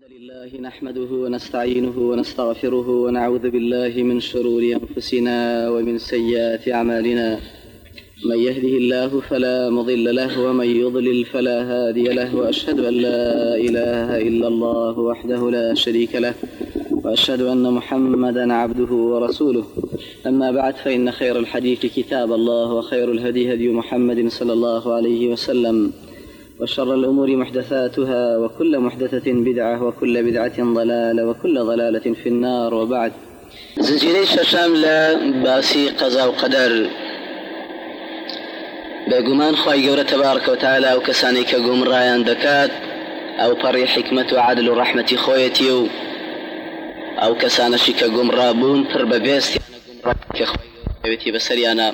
لله نحمده ونستعينه ونستغفره ونعوذ بالله من شرور أنفسنا ومن سيئات أعمالنا. من يهده الله فلا مضل له ومن يضلل فلا هادي له، وأشهد أن لا إله إلا الله وحده لا شريك له، وأشهد أن محمدا عبده ورسوله. أما بعد، فإن خير الحديث كتاب الله، وخير الهدي هدي محمد صلى الله عليه وسلم، وشر الأمور محدثاتها، وكل محدثة بدعة، وكل بدعة ضلالة، وكل ضلالة في النار. وبعد، زنجيري ششام لا باسي قضاء وقدر بقمان خواهي قورة تبارك وتعالى وكساني كقوم رايان دكات أو بري حكمة وعدل ورحمة خويتي أو كسانشي كقوم رابون تربى بيستي أنا قوم رابك خويتي بسريانا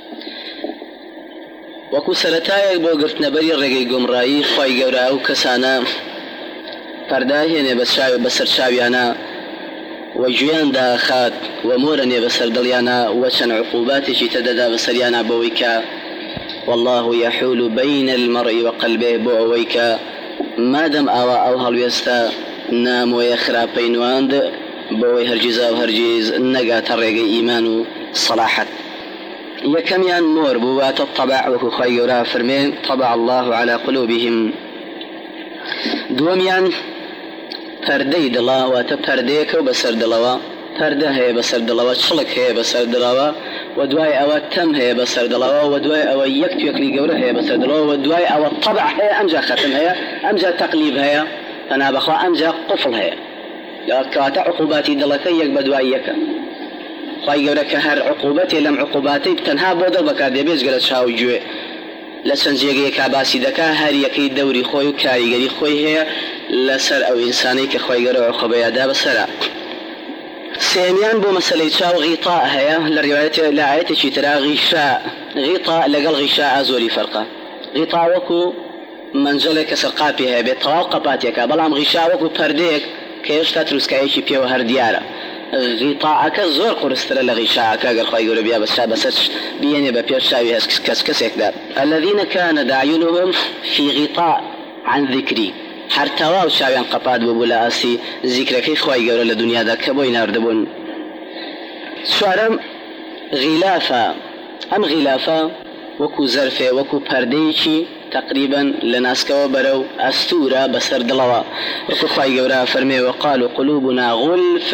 وەکو سەرەتایەک بۆ گرتنەبەری ڕێگەی گومڕایی خی گەورە ئەو کەسانە پەرداهێنێ بەسەر چاویانە و گوێیان داخات و مۆرەنێ بەسەر دڵیانە و چەند عقوباتێکی تەدەدا بەسەریانە بۆەوەی کە والله يحول بين المرء وقلبه بۆ ئەوەی کە مادەم ئاوا ئەو هەڵوێستە نامۆیە خراپەی نواند بۆەوەی هەرگیزا و هەرگیز نەگاتە ڕێگەی ئیمان و سەلاحەت. يكميان مور بوات الطبع وخيرا فرمين طبع الله على قلوبهم. دوميان پردي دلا وتپرديك وبسر دلوا، پرده هي بسر دلوا، شلك هي بسر دلوا، ودواي او تم هي بسر دلوا، ودواي او يكتو يكلي قوله هي بسر دلوا، ودواي او الطبع هي امجا ختم هي امجا تقليب هي انا بخوا امجا قفل هي كاتا عقوباتي دلكي يك بدواي يك خواهی گەورە کە هەر عقوبەتێ لەم عقوباتەی تەنها بۆ دڵ بەکار دێ بێزگە لە چاو گوێ لە چەند جێگەیەکا باسی دەکا هەر یەکەی دەوری خۆی و کاریگەری خۆی هەیە لەسەر ئەو ئینسانەی کە خواهی گەورە عقوبەیەدا بەسەرە. سێمیان بۆ مەسەلەی چاو غیطاء هەیە لە ڕیوایەتێ لە ئایەتێکی ترا غیشاء. غیطاء لەگەڵ غیشاء زۆری فەرقە. غیطاء وەکو منجەڵێک کە سەرقاپی هەیە بێت تەواو قەپاتێکە، بەڵام غیشاء وەکو پەردەیەک کە هێشتا تروسکایەکی پێوە هەر دیارە. غیطاءەکە زۆر قورسترە لە غیشاءەکە ئەگەر خواهی گەورە بیا بەسەر بێنێ بە پێش چاوی کەسێکدا. الذين كانت أعينهم في غطاء عن ذكري، هەر تەواو چاویان قەپات بوو لە ئاسی زیکرەکەی خواهی گەورە لە دنیادا کە بۆی ناردەبوون. چوارەم غیلافە. ئەم غیلافە وەکو زەرفێ وەکو پەردەیەکی تقریبا لە ناسکەوە بەرەو ئەستورە بەسەر دڵەوە، وەکو خواهی گەورە فەرمێ وقالوا قلوبنا غلف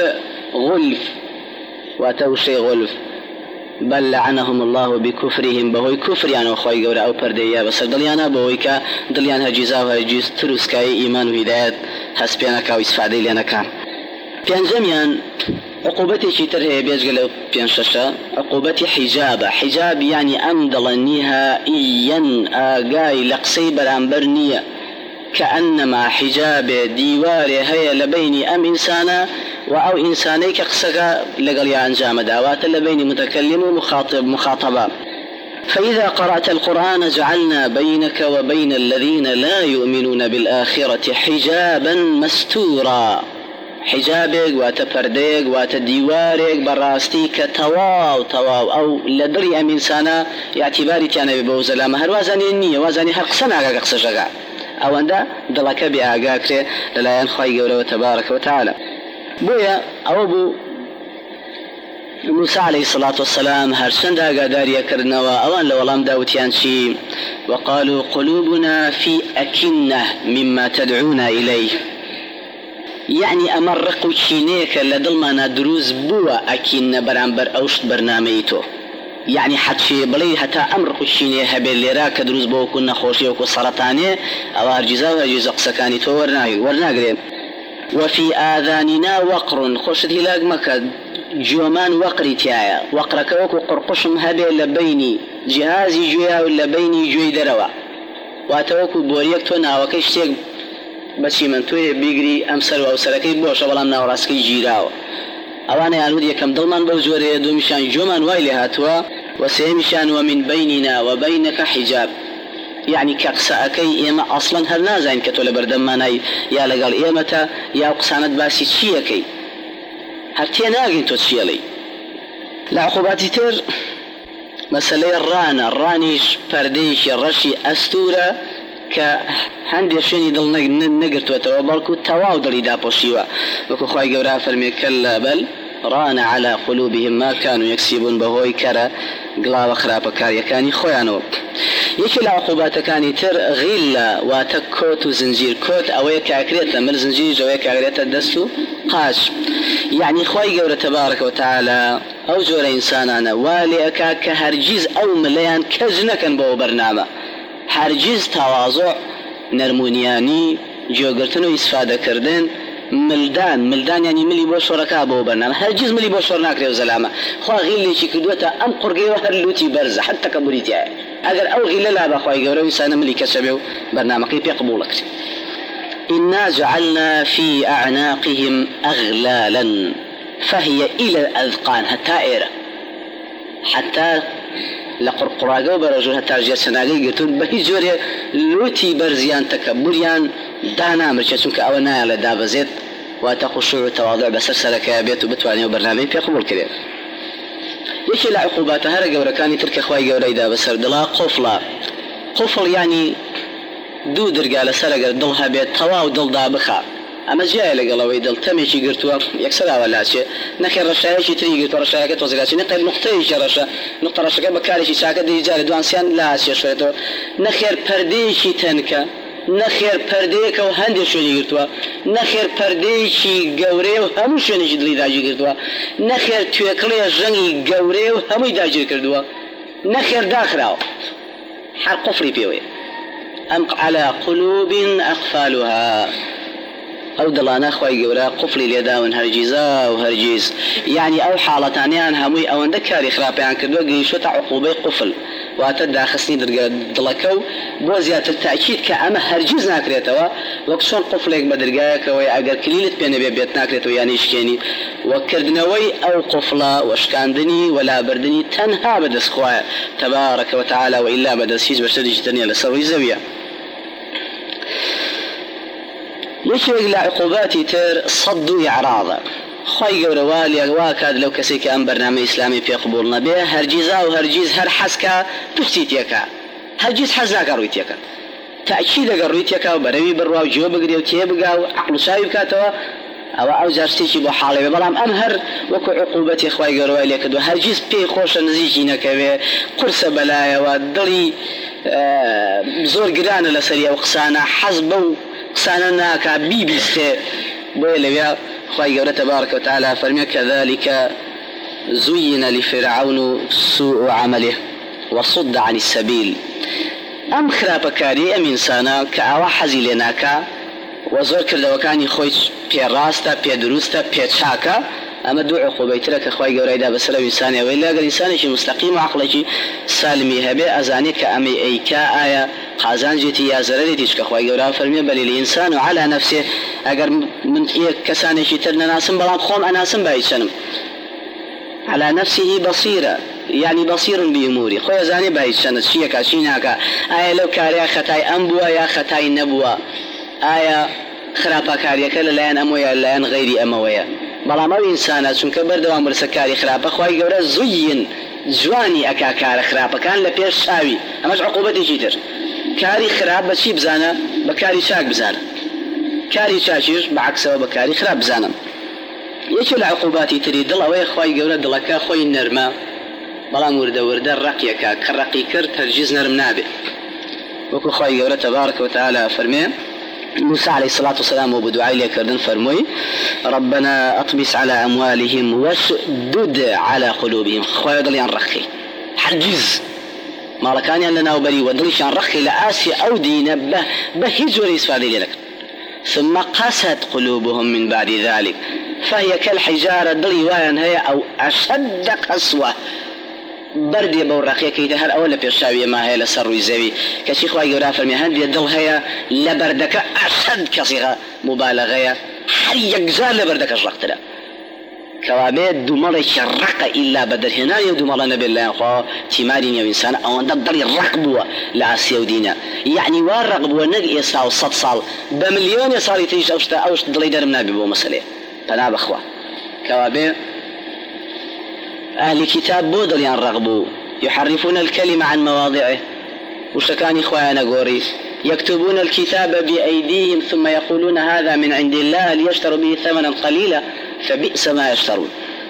واتوشي غلف بل لعنهم الله بكفرهم، بهوي كفريان وخوي قورا او پرديا بسر دليانا بهوي كا دليان هجيزا و هجيز تروسكاي ايمان و هدايات هسبيانا كا و اسفادي ليانا كا. بيانجميان عقوبتي شتر هي بيجغل بيانششا عقوبتي حجابة. حجاب يعني امدل نهائيا آقاي لقسي برانبرنية كأنما حجاب ديواري هي لبين ام انسانا وأو إنسانيك قصك لقليا أنجام دعوات لبين متكلم ومخاطب مخاطبة. فإذا قرأت القرآن جعلنا بينك وبين الذين لا يؤمنون بالآخرة حجابا مستورا. حجابك واتفردك واتديوارك براستيك تواو أو لدري أم إنسانا يعتباري تانا ببوزلا هر وازاني النية وازاني هر قصنا قصشا أو أندا دلك بأعقاك للا ينخي قوله تبارك وتعالى. بويا أو بو موسى عليه الصلاة والسلام هرشندا قاداريا كرنوا أوان لولام داوتيان شي وقالوا قلوبنا في أكنة مما تدعونا إليه، يعني أمرقوا شينيك لدلمنا دروز بوا أكنة برانبر أوشت برناميتو، يعني حتى بلي حتى أمرقوا شينيه هبل لراك دروز بوا كنا خوشي وكو سرطاني أو هرجزا وهرجز قسكاني تو ورناقرين. وفي آذاننا وقر خشت هلاك مكة جومان وقري تيايا وقرك وكو قرقشم هبه لبيني جهازي جويا ولبيني جوي دروا واتوكو بوريك تونا وكيشتيك بشي من توي بيقري أمسر وأوسركي بوش ولام ناوراسكي جيراو أوانا يعنود يكم دلمان بوزوري دومشان جومان وايلي هاتوا وسيمشان ومن بيننا وبينك حجاب، يعني كقساكي إما أصلا هل نازين كتول بردماناي يا لقال إيمتا يا قسانت باسي تشيكي هرتي ناقين تشيلي. لعقوباتي تر مسألة الرانيش فرديش الرشي أستورة كهندي شيني دل نقرت وتوبالكو تواو دلي دابوشيوا وكو خواي قورا فرمي كلا بل ران على قلوبهم ما كانوا يكسبون بهوي كرا قلا خراب كاريا كاني خوانو يكي العقوبات كاني تر غيلا واتكوت وزنجير كوت اويك عكريتا من زنجير جويك عكريتا دستو قاش يعني خواي قورا تبارك وتعالى او جور انسانانا والي اكا كهرجيز او مليان كزنكا بو برنامه هرجيز تواضع نرمونياني جوغرتنو استفاده كردن ملدان يعني ملي بو شركاء بو برنامه هرجيز ملي بو شرناك ريو زلامه خو غيلي شي كدوتا ام قرقي وهرلوتي برز حتى كبريتي اگر او غيل لا بخواي غورو انسان ملي كسبو برنامج يقبلك إنا جعلنا في أعناقهم أغلالا فهي إلى الأذقان حتى لقرقراغو برجو حتى جير سناغي قلتون بهي جوري لوتي برزيان تكبريان دانا مرشتونك أولنا على دابزيت وتخشوع التواضع بسرسلك يا بيت وبتواني وبرنامج في قبول كريم يشي العقوبات هرقا وركاني ترك أخواي قولي دابسر دلا قفل يعني دو درقال سرقر دلها بيت تواو دل دابخا اما جاي لقلوي دل تمشي قرتوا يكسرها ولا شيء نخير رشايشي تري قرتوا رشايك توزقاتي نقل نقطيش رشا نقطة رشاك بكاريشي شاكا دي جاري دوانسيان لا شيء شويتو نخير پرديشي تنكا نخير پرديك وهندي شوني قرتوا نخير پرديشي قوري وهمو شوني جدلي داجي قرتوا نخير تويكلي جنگي قوري وهمو داجي قرتوا نخير داخراو حال قفري بيوي أم على قلوب أقفالها أو دلانا خواي قورا قفلي ليداون هرجيزا وهرجيز يعني أو حالتان هموي أو اندكاري خرابيان كردوا قيشوتا عقوبة قفل واتدا خسني دلكو بوزيات التأكيد كأما هرجيز ناكريتوا وكسون قفلك بدرقاك ويأقر كليلة بين بيت ناكريتوا يعني إشكيني وكردنوي أو قفلة واشكاندني ولا بردني تنها بدس خوايا تبارك وتعالى وإلا بدس هيز برسدج تنيا لسروي زوية يشيق لعقوباتي تر صدوا إعراضا خواهي قورا والي واكاد لو كسيك أم برنامج إسلامي في قبولنا به هرجيزا وهرجيز هر حسكا تفتيتيكا هرجيز حزاكا رويتيكا تأكيدا رويتيكا وبروي بروا وجواب قريو تيبقا وعقل شايب كاتوا أو جارستيشي بو حالي بلام أمهر وكو عقوبتي خواهي قورا والي كدو هرجيز بي خوش نزيجينكا به قرص بلايا ودري زور قران لسريا وقسانا حزبو قسانا كا بيبيستي بويلويا خواهي قولة تبارك وتعالى فرمي كذلك زين لفرعون سوء عمله وصد عن السبيل أم خرابكاري أم إنسانا كأوا حزي لناكا وزور كردو كاني خويش بي راستا بي دروستا بي تشاكا أما دو عقوبيت لك خواهي قولة إذا بسلو إنساني وإلا قال إنساني مستقيم وعقلي سالمي هبي أزانيك أمي أيكا آية قازان جيتي يا زرري تيشك خواهي قولة فرمي بل الإنسان على نفسه أقر من إيه كساني شترنا ناسم بلان خوم أناسم بايد شنم على نفسه بصيرة يعني بصير بأموري خويا زاني بايد شنم شيكا شيناكا آية لو كاريا خطاي أنبوا يا خطاي نبوا آية خرابا كاريا كلا لين أمويا لين غيري أمويا بلام او انسانات چونکە بەردەوام ورسەکاری خراپە خوای گەورە زوین جوانی ئەکا کارە خراپەکان لە پێش شاوی ئەمەش عقوبەتێکی تر کاری خراپ بە چی بزانە بە کاری چاک بزانە کاری چاکیش بەعکسەوە بە کاری خراپ بزانە یەکێ لە عقوباتی تری دڵ ئەوەیە خوای گەورە دڵەکە خۆی نەرمە بەڵام وردە ڕقیەکە کە ڕقی کرد هەرگیز نەرم نابێت وەکو خوای گەورە تبارك وتعالى فەرمێ موسى عليه الصلاة والسلام وبدعاء لك كردن فرموي ربنا أطمس على أموالهم واشدد على قلوبهم خويا دليان رخي حجز ما لكان لنا وبري ودليشان رخي لآسي أو دين بهجر إسفادي لك ثم قست قلوبهم من بعد ذلك فهي كالحجارة دلي وان هي أو أشد قسوة بردي بورقية كي تهر أولا بيرشاوية ما هي لسروي زوي كشيخ واي قرا فرمي هندي الدل هي لبردك أشد كصيغة مبالغة هل يجزال لبردك الرقت لا كوابيت دمال شرق إلا بدر هنا يدمال نبي الله خوا تمارين يا إنسان أو أن تضل الرقبوة لعسيا ودينا يعني والرقبوة نق إساء وصد صال بمليون يصار يتيج أوش ضل يدرم نبي بو مسألة فناب أخوة كوابيت أهل كتاب بودل ينرغبوا يحرفون الكلمة عن مواضعه وشكاني إخوانا قوري يكتبون الكتاب بأيديهم ثم يقولون هذا من عند الله ليشتروا به ثمنا قليلا فبئس ما يشترون.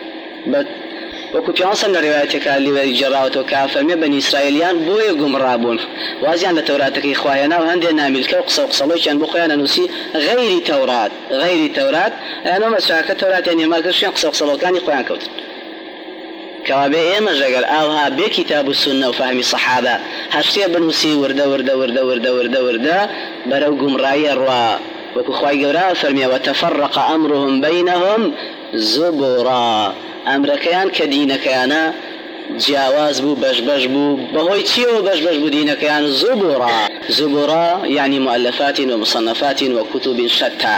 وەکو پیانسە لە ڕێوایەتێکە لێوەری جێڕاوەتەوە کە فەرمێ بەنی ئیسرائیلیان بۆیە گومڕابوون وازیان لە تەوراتەکەی خوایەنا و هەندێک نامیلکە و قسە و قسەڵۆیان بۆ خۆیان نووسی غەیری تەورات ئەنە مەسراکە تەوراتیان هێماکردیان قسە و قسەڵۆکانی خۆیان کەوتن کەوابێ ئێمەش ئەگەر ئاوها بێ کیتاب و سونە و فەهمی سەحابە هەشتێ بنووسی وردە بەرەو گومڕاییە ڕوا وەکو خوای گەورە فەرمیێ وتەفەڕەق ئەمرهم بەینەهم زبورا ئەمرەکەیان کە دینەکەیانە جیاواز بوو بەش بوو بەهۆی چیەوە بەش بوو دینەکەیان زبورا يعني مؤلفات ومصنفات وكتب شتى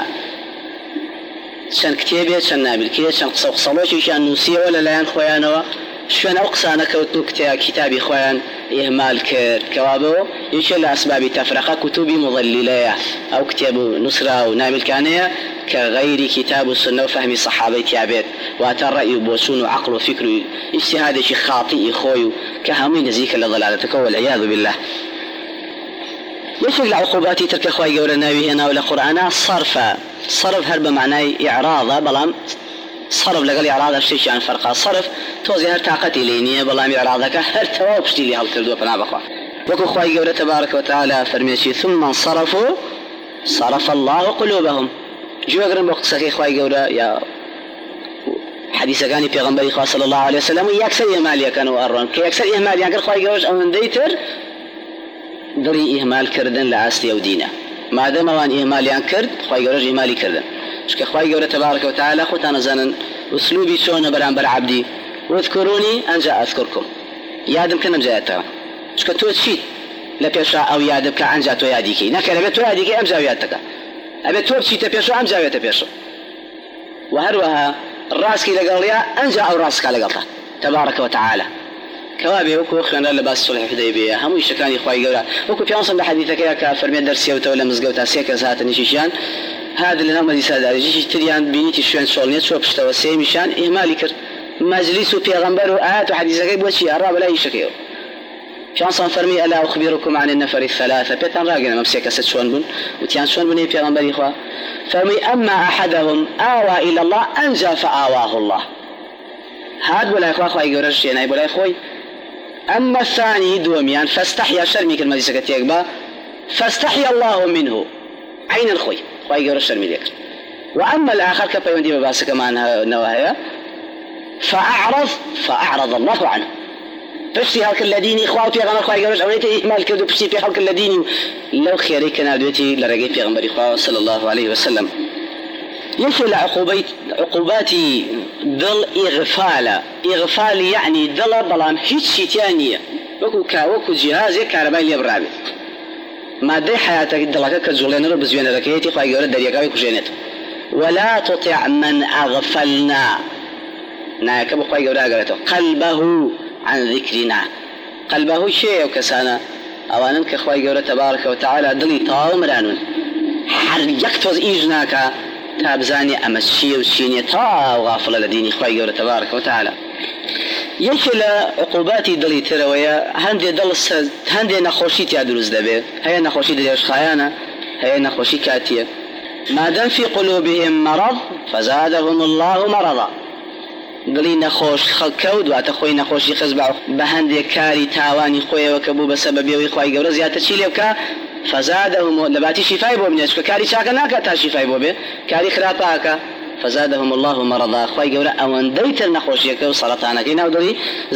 چەند کتێبێ چەند نابلکێ چەند قسە و قسەڵۆکیشیان نووسیەوە لەلایەن خۆیانەوە شوێن ئەو قسانە کەوتن و کتابی خۆیان ئێهمال کرد کەوابەوە یەکێ لە ئەسبابی تەفرەقە کتوبی مضللەیە ئەو کتێب و نووسرا و ناملکانەیە کە غەیری کتاب و سنە و فەهمی سەحابەی تیابێت واتە ڕەئی و بۆچوون و عەقڵ و فکر و ئیجتیهادێکی خاطئی خۆی و کە هەمووی نزیکە لە ضەلالەتەکە والعیاذ بالله. یەکێک لە عقوباتی تر کە خوای گەورە ناوی هێناوە لە قورئانە صرف هەر بە معنای ئیعراضە بەڵام صرف لەگەڵ ئیعراضە شتێکیان فەرقا صرف تۆزی هەر تااقەتی لێ نییە بەڵام ئیعراضەکە هەر تەواو پشتی لێ هەڵکردووە پەنا بەخوا وەکو خوای گەورە تەبارەکە وتەعالە فەرمێکی ثم انصرفوا صرف الله قلوبهم جوێگرن بۆ قسەکەی خوای گەورە یا حدیثەکانی پێغەمبەری خوا صلی الله عليه وسلم و یەکسەر ئێمالیەکەنەوە ئەڕۆن کە یەکسەر ئێمالیان کرد خوای گەورەش ئەوەندەی تر دڵی ئێمالکردن لە ئاستی ئەو دینە مادەم ئەوان ئێمالیان کرد خوای گەورەش ئێمالی کردن چکە خوای گەورە تەبارەکە وتەعالە خۆتان ئەزانن ئوسلوبی چۆنە بەرامبەر عەبدی واذكروني ئەنجا ئەذکرکم یادم کە نەمجا یادتەوە چکە تۆ چیت لە پێشا ئەو یادە بکە ئەنجا تۆ یادیکەی نەکەن ئەبێت تۆ یادیکەی ئەمجا یادتەکە ئەبێت تۆ بچیتە پێشە ئەمجا وێتە پێشە و هەروەها ڕاستی لەگەڵیا ئەنجا ئەو ڕاستکە لەگەڵتە تەبارەکە وتەعالە کەوابێ وەکو خوێنرا لە باسی سولح حودەیبیە هەمووی شتەکانی خوای گەورە وەکو پیانسم لە حەدیثەکەیە کە فەرمێ دەرسیەوتەوە لە مزگەوتا سێ کەس هاتن نشیشیان هذا لە ناو مەجلیسا داریژی تریان بینیتی شوێن چۆڵنێ چوە پشتەوە سێمیشان ئیهمالی کرد مەجلیس و پێغەمبەر و ئاەت و حەدیثەکەی بۆچی ئەڕا بەلای ئیشەکەیەوە پیانسم فەرمی ئەلا ئوخبیرکم عن النفر الثلاثة پێتان ڕاگەنم ئەم سێ کەسە چۆن بوون وتیان چۆن بوونەی پێغەمبەری خوا فەرمی ئەما ئەحەدەهم ئاوا إلى الله ئەنجا فآواه الله هات بۆ لای خوا خوای گەورەش هێنای بۆ لای خۆی أما الثاني دوميان فاستحيا شرمي كلمة سكتيك با فاستحيا الله منه عين الخوي خوي غير الشرمي ليك وأما الآخر كبيوندي بباسك معنا نواهيا فأعرض الله عنه بشتي هالك الذين إخواتي غنا خوي غير أوليتي إهمال كذو بشتي في هالك الذين لو خيري كان دوتي لرجيت في غنبري صلى الله عليه وسلم يشل عقوباتي ضل إغفال يعني ضل بلام هيك شيء ثانية وكو جهاز كهربائي ليبرابي ما دي حياتك دلك كجولين رب زين ركيتي خاي غير دريقاوي كوجينت ولا تطع من أغفلنا نايك ابو خاي غير قالته قلبه عن ذكرنا قلبه شيء وكسانا اوانن كخاي غير تبارك وتعالى دلي طامرانون حر يكتوز ايجناك تابزاني أمشي وشيني تا وغافل لديني خوي جورة تبارك وتعالى يشل عقوباتي دلي ترويا هندي نخوشي تيادروز دبي هي نخوشي ديش خيانة هي نخوشي كاتية ما دام في قلوبهم مرض فزادهم الله مرضا دلي نخوش خكود واتخوي نخوشي خزبع بهندي كاري تاواني خويا وكبو بسبب يوي خوي جورة زيادة شيليبكا فزادهم لباتي شفاي بو منيش كاري شاكا ناكا تا شفاي بو بي كاري خراتاكا فزادهم الله مرضا خوي جورا اوان ديتر نخوشيك وسرطانا كينا ودري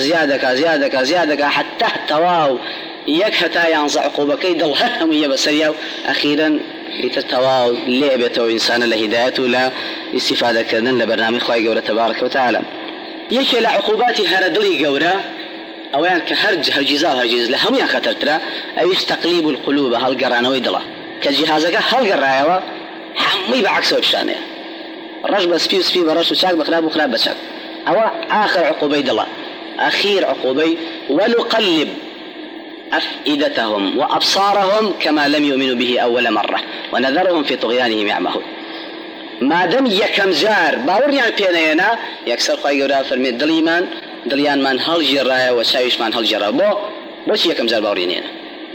زيادك حتى تواو يكهتا ينزع عقوبكي ضلهم هي بسريا اخيرا لتتواو لعبته انسان لهدايته لا استفاده كذا لبرنامج خوي جورا تبارك وتعالى يشل عقوباتي هردلي جورا اوان كهرجزا هرجز لهم يا خطرترا اي تقليب القلوب هالقرانا ويدلا كجهازك هالقرايوا حمي بعكس وبشانه رجب سبي برش وشاك بخراب بشاك او اخر عقوبه دلا اخير عقوبه ونقلب افئدتهم وابصارهم كما لم يؤمنوا به اول مره ونذرهم في طغيانهم يعمهون ما دام يكم جار باوريان بيننا يكسر قايغرا فرمي دليمان دليان من هل جرايا وشايش من هل جرا بو بس يكم جار باورينينا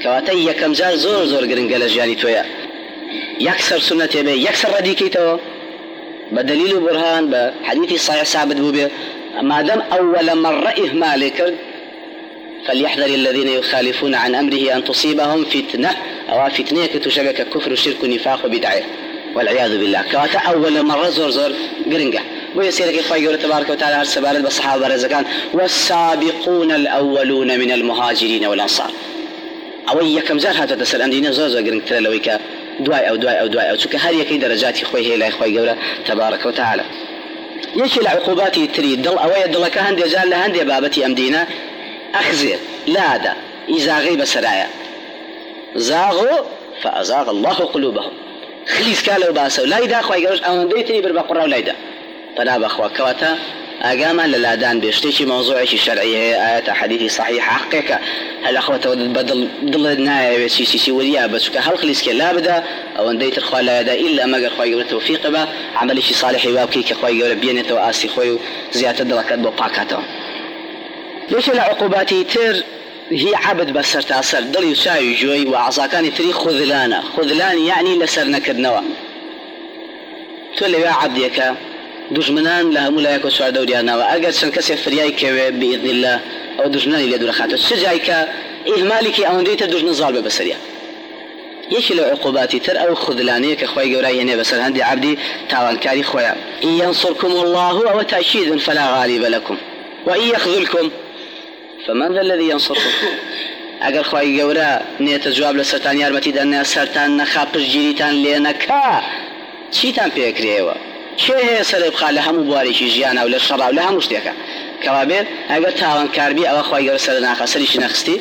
کەواتە یەکەم جار زۆر زۆر گرنگە لە ژیانی تۆیە یەکسەر سنەتێ بێ یەکسەر ڕەدیکەیتەوە بدليل وبرهان بحديث صحيح ثابت بوبه ما دام أول مرة إهمال كرد فليحذر الذين يخالفون عن أمره أن تصيبهم فتنة أو فتنة كتشبك كفر وشرك ونفاق وبدعة والعياذ بالله كواتا أول مرة زور زور قرنقة ويسيرك إخوة تبارك وتعالى السبارة بالصحابة رزقان والسابقون الأولون من المهاجرين والأنصار أو يكم زار هذا تسأل أندينا زور زور قرنقة لويك دواي أو شو كهار يكيد درجات إخوة هي لا إخوة جورا تبارك وتعالى يشي العقوبات تريد ضل أوي ضل كهندي جال لهندي بابتي أمدينا أخزر لا دا إذا غيب سرايا زاغوا فأزاغ الله قلوبهم خليس كالو باسو لا يدا أخوة جورا أو نديتني بربا قرى ولا يدا طلاب أخوة كواتا أقاما للادان بيشتيشي موضوعي شرعي آيات حديثي صحيحة حقيقة هل أخوة بدل ضلنا سي وليا بس هل خليس لا بدا أو نديت الخوة لا يدا إلا ما قال خوي جورا توفيق با عملي شي صالح يوابكي كخوي جورا بينته وآسي خوي زيادة دلكات بوقاكاته ليش العقوبات تر هي عبد بسر تأثر ضل يساوي جوي وعصاكاني تري خذلان يعني لسرنا كدنوا تولي يا عبدك دجمنان لها ملاك وسوار دوريانا وأجد سنكسر فريايك بإذن الله أو دجمنان اللي دور خاطر سجايك إهمالك أو نديت دجمن ظالم بسريا يشيل عقوباتي تر أو خذلانيك خوي جوراي هنا بس عندي عبدي تاوان كاري خويا إن ينصركم الله أو تأشيد فلا غالب لكم وإن يخذلكم فمن ذا الذي ينصركم أجر خوي جورا نيت جواب لسرتان يارمتي دنا سرتان نخابش جيريتان لينكا شيتان بيكريوا شيء سلب خاله هم مبارشي جيانا ولا الشرع ولا هم مشتكى كوابير أجر تاوان كاربي أو خوي جورا سرنا خسريش نخستي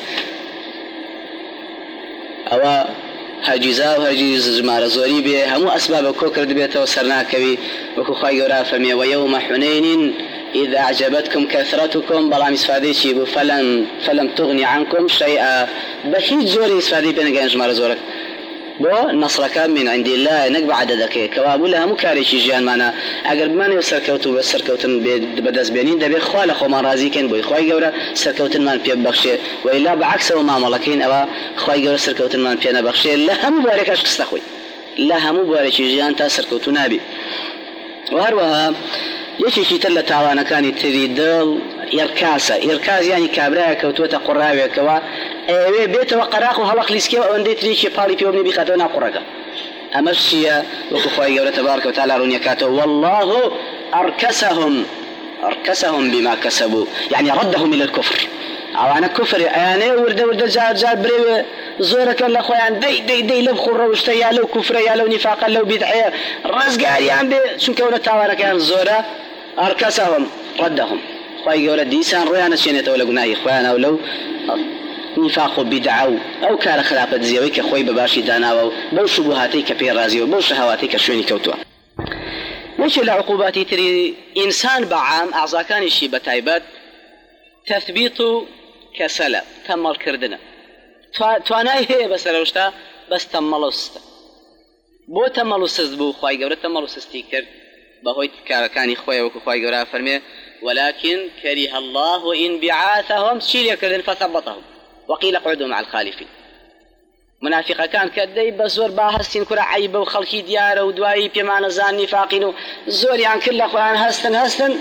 أو هجزاء وهجز جمار زوري به هم أسباب كوكر دبيته وسرنا كبي وكو خوي جورا فمي ويوم حنين إذا أعجبتكم كثرتكم بلام إسفادي شيبو فلم تغني عنكم شيئا بحيث زوري إسفادي بينك جمار زورك بو نصرك من عند الله نقبع عددك كوابو لها مكاريشي جيان معنا أقل بماني وسركوتو بسركوتن بدز بينين دبي خوال خو ما رازيكين بو إخواي جورا سركوتن مان بيب بخشي وإلا بعكس وما ملكين أبا إخواي جورا سركوتن مان بينا بخشي لها مبارك أشكس تخوي لها مبارك جيان تا سركوتو نابي وهروها يشي تلا تعوانا كان تريد إركاز يعني كابراء كوتوتا قراوي كوا بيت وقراخ وهلق ليسكي وأندي تريشي بالي بيومني بخاتونا قراقا أمشي وكفاية الله تبارك وتعالى رنيكاته والله أركسهم بما كسبوا يعني ردهم إلى الكفر أو أنا كفر يعني ورد جار بريو زورك الله خويا دي لو خر واشتيا لو كفر يا لو نفاق لو بدعية رزق يعني شو كونه تعالى كان زورة أركسهم ردهم خويا ولد ديسان ريانا شينة ولا جناي خويا ولو نفاق بدعة أو كان خلافة زيويك خوي بباشي دانا بو شبهاتيك في رازي وبو شهواتيك شوني كوتوا وش العقوبات تري إنسان بعام أعضاء كان الشيء بتايبات تثبيت كسلة تم الكردنة تواناي هي بس روشتا بس تملوست بو تملوست بو خواي جورا تملوست كر بهوي كان خويا وخواي جورا فرمي ولكن كره الله إن بعاثهم شيل كردن فثبطهم وقيل اقعدوا مع الخالفين منافقة كان كدي بزور باهستين كرة عيبة وخلقي ديارة ودواي بيمان زان نفاقين زوري عن كل أخوان هستن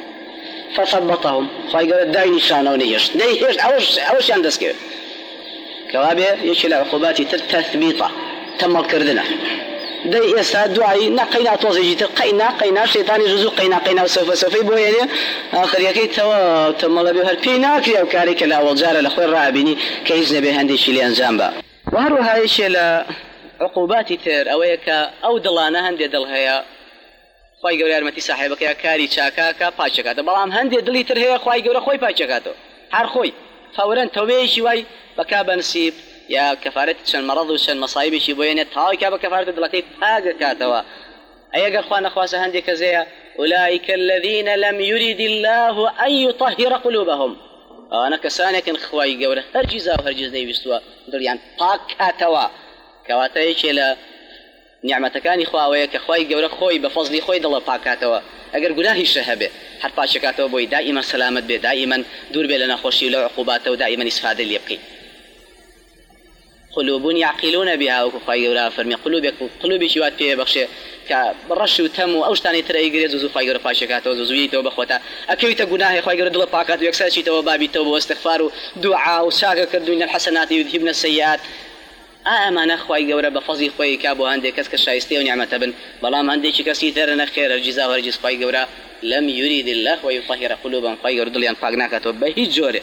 فثبطهم خواهي قال داي نشانه ونيش أوش يندس كيف كوابي يشي العقوبات تثبيطة تم الكردنة داي يسا دواي نقينا توزيجي قينا شيطاني جزو قينا وسوف يبوي يعني آخر يكي تم الله بيهر بينا كريا وكاريك لا والجارة لأخوي الرعبيني كيزن بيهندي شي لأنزام با وهروها يشي العقوبات تر أويكا أو دلانا هندي دلهيا خواهی گەورە یارمەتی ساحێبەکە یا کاری چاکاکە پاچەکاتە بەڵام هەندێک دڵی تر هەیە خواهی گەورە خۆی پاچەکاتەوە هەر خۆی فەورەن تەوبەیەکی وای بەکا بەنسیب یا کەفارەتی چەند مەڕەض و چەند مەسایبێکی بۆ هێنێت تاوای بە کەفارەتە دڵەکەی پاگەکاتەوە ئەگەر خوا نەخواسە هەندێک کەس هەیە أولئك الذين لم يرد الله أن يطهر قلوبهم أنا كسانك خواهی گەورە هەرگیز نەیویستووە دڵیان پاکاتەوە کەواتە یەکێ لە نعمتكاني خواوية كخواي جورا خوي بفضل خوي دل باكاتوا أجر جناهي شهبه حتى باشكاتوا بوي دائما سلامت به دائما دور بلنا خوشي له عقوباته ودائما إسفاد اللي يبقي قلوب يعقلون بها وخواي قورا فرمي قلوبي شوات فيه بخشي كبرش وتم وأوشتاني ترى يجري زوزو خواي قورا فاشكات وزوزوية وبخوتا أكيد تجناه خواي قورا دل باكات ويكسر شيء توبابي توبة واستغفار ودعاء وشاكر الدنيا الحسنات يذهبن السيئات أنا خواي قورا بفضل خواي كابو هندي كسك شايستي ونعمة بن بلام هندي شكسي ثرنا خير الجزاء ورجز خواي قورا لم يريد الله ويطهر قلوبهم خواي قورا دليان فاقناك توبه جوري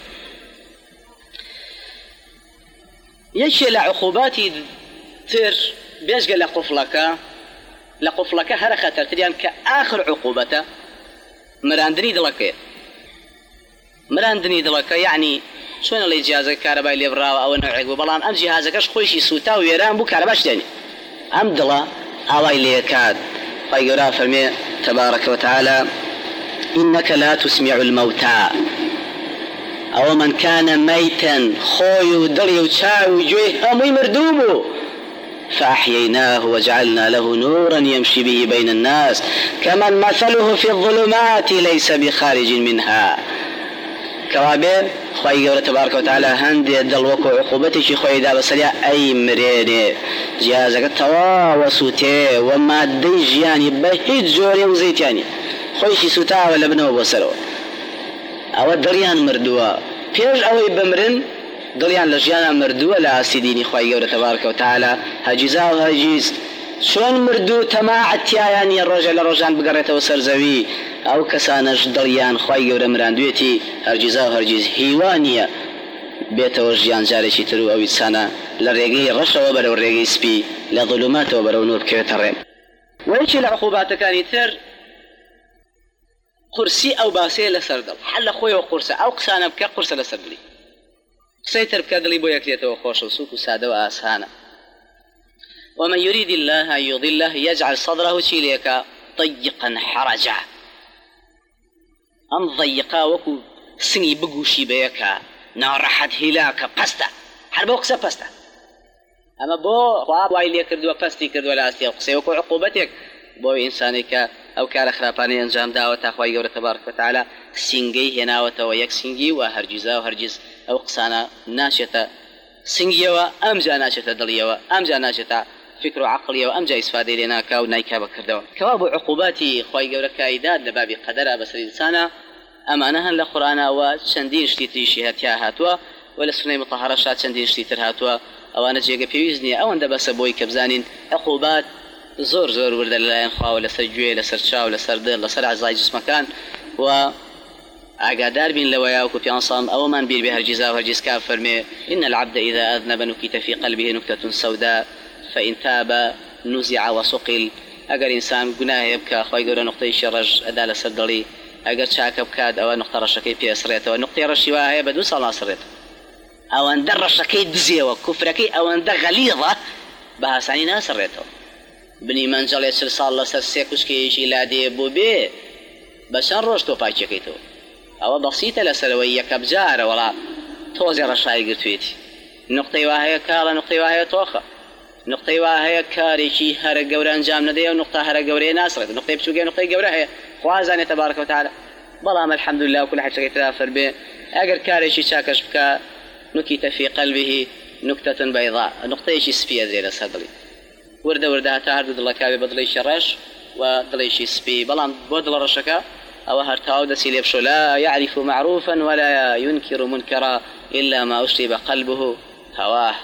يشي لعقوباتي تر بيشقى لقفلك هرخة تريان كآخر عقوبته مراندني دلك يعني شلون اللي جهازك كهرباء اللي براو او نوع عقوبه بلان ام جهازك خويشي سوتا ويران بو كهرباش تاني ام دلا اواي ليكاد فيقرا فرمي تبارك وتعالى انك لا تسمع الموتى او من كان ميتا خوي ودري وشاوي وجوه امي مردوبو فأحييناه وجعلنا له نورا يمشي به بين الناس كمن مثله في الظلمات ليس بخارج منها كوابين خواهي قولة تبارك وتعالى هندي الدلوك وعقوبتي خواهي دا بسريع أي مريني جهازك التوا وسوتي وما دي جياني بهيد جوري وزيتياني خويشي سوتا ولا بنو بسرو أو الدريان مردوا فيش أوي بمرن دليان لجيانا مردوه لاسديني خواهي قولة تبارك وتعالى هجزا وهجيز شون مردو تماعت يعني الرجل بقريته وسرزوي او كسانش دليان خواهي قولة مراندويتي هرجزا وهرجيز هيوانية بيته وجيان جارشي ترو او يتسانا للرقي رشا وبرو الرقي سبي لظلمات وبرو نور كيوت الرم ويشي العقوبات كان يتر قرسي او باسي لسردل حل خوي وقرسة او قسانا بكا قرسة لسردلي سيتر بكادلي بو يكليته وخوش وسوك وسادة وآسانا ومن يريد الله أن يضله يجعل صدره شيليكا ضيقا حرجا أم ضيقا وكو سني بقوشي بيكا نارحت هلاكا بستا حربا وقسا بستا أما بو طاب وايلي كردوا بستي كردوا لاستي وقسي وكو عقوبتك بو إنسانك أو كار خراباني أنجام داوة أخوي قولة تبارك وتعالى سنجي هناوة ويك سنجي وهرجزا وهرجز أو قسانا ناشطة سنجي وأمجا ناشطة دلية وأمجا ناشطة فكر عقلية وأمجا إسفادي لنا كاو نايكا بكردوا كواب عقوباتي أخوي قولة كايداد لبابي قدر بس الإنسان أمانها لقرآن وشندين شتيتي شهاتها هاتوا ولا سنة مطهرة شات شندين شتيتر هاتوا أو أنا جيجا بيوزني أو أنت بس بوي كبزانين عقوبات زور زور ورد الله ينخوا ولا سجوي ولا سرشا ولا سردل ولا سرع زاي جسم مكان و أقدار بين لويا وكفي أنصام أو من بير بها الجزاء وهرجز كافر مي إن العبد إذا أذنب نكت في قلبه نكتة سوداء فإن تاب نزع وسقل أجر إنسان جناه يبكى خوي يقول نقطة الشرج أدال سردلي أجر شاك بكاد أو نقطة رشكي في أسرته ونقطة رشيوها هي بدوس الله سرته أو أن در رشكي دزيه وكفركي أو أن در غليظة بها سعنينا سرته بني منجل يسر صالة سرسيكوش كيش إلا دي بوبي بشان روشتو بايشكيتو أو بسيطة لسلوية كبجارة ولا توزي رشاي قرتويتي نقطة واهية كالا نقطة واهية توخة نقطة واهية كاريشي هر قورة انجام نديه ونقطة هر قورة ناصرة نقطة بشوكي نقطة قورة هي خوازاني تبارك وتعالى بلام الحمد لله وكل حاجة يتلافر به أقر كاريشي شاكش بكا نكت في قلبه نكتة بيضاء نقطة سفية زي لسهدلي ورده تهرد الله كابي بدليش الرش ودليش سبي بلان بدل الرشكا أو هرتاو دسيلي بشو لا يعرف معروفا ولا ينكر منكرا إلا ما أشرب قلبه هواه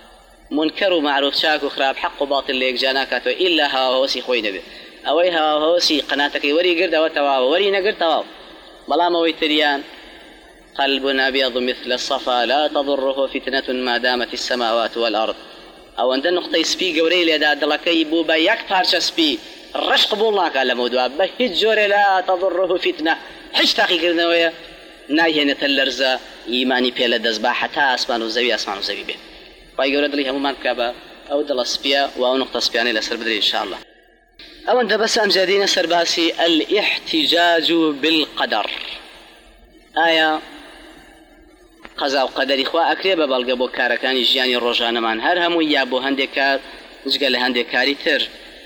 منكر ومعروف شاك وخراب حق وباطل ليك جاناكاتو إلا هواوسي خوي نبي أوي هواوسي قناتك وري قرد وتواب وري نقر تواب بلان ويتريان قلب أبيض مثل الصفا لا تضره فتنة ما دامت السماوات والأرض أو عند النقطة سبي قوري لدا دلكي بوبا يك بارشا سبي رشق بولناك على موضوع بهجور لا تضره فتنة حش تاقي كرنوية نايه نتلرزا إيماني بيلا دزبا حتى أسمان وزوي به باي قوري دلي همومان كابا أو دل سبيا أو نقطة سبياني لسر بدري إن شاء الله أو عند بس أمجادين سرباسي الاحتجاج بالقدر آية قضاء وقدر إخوة أكريبا بلغ بو كاركاني جياني روجانا من هر همو يابو هندكار جگل هندكاري تر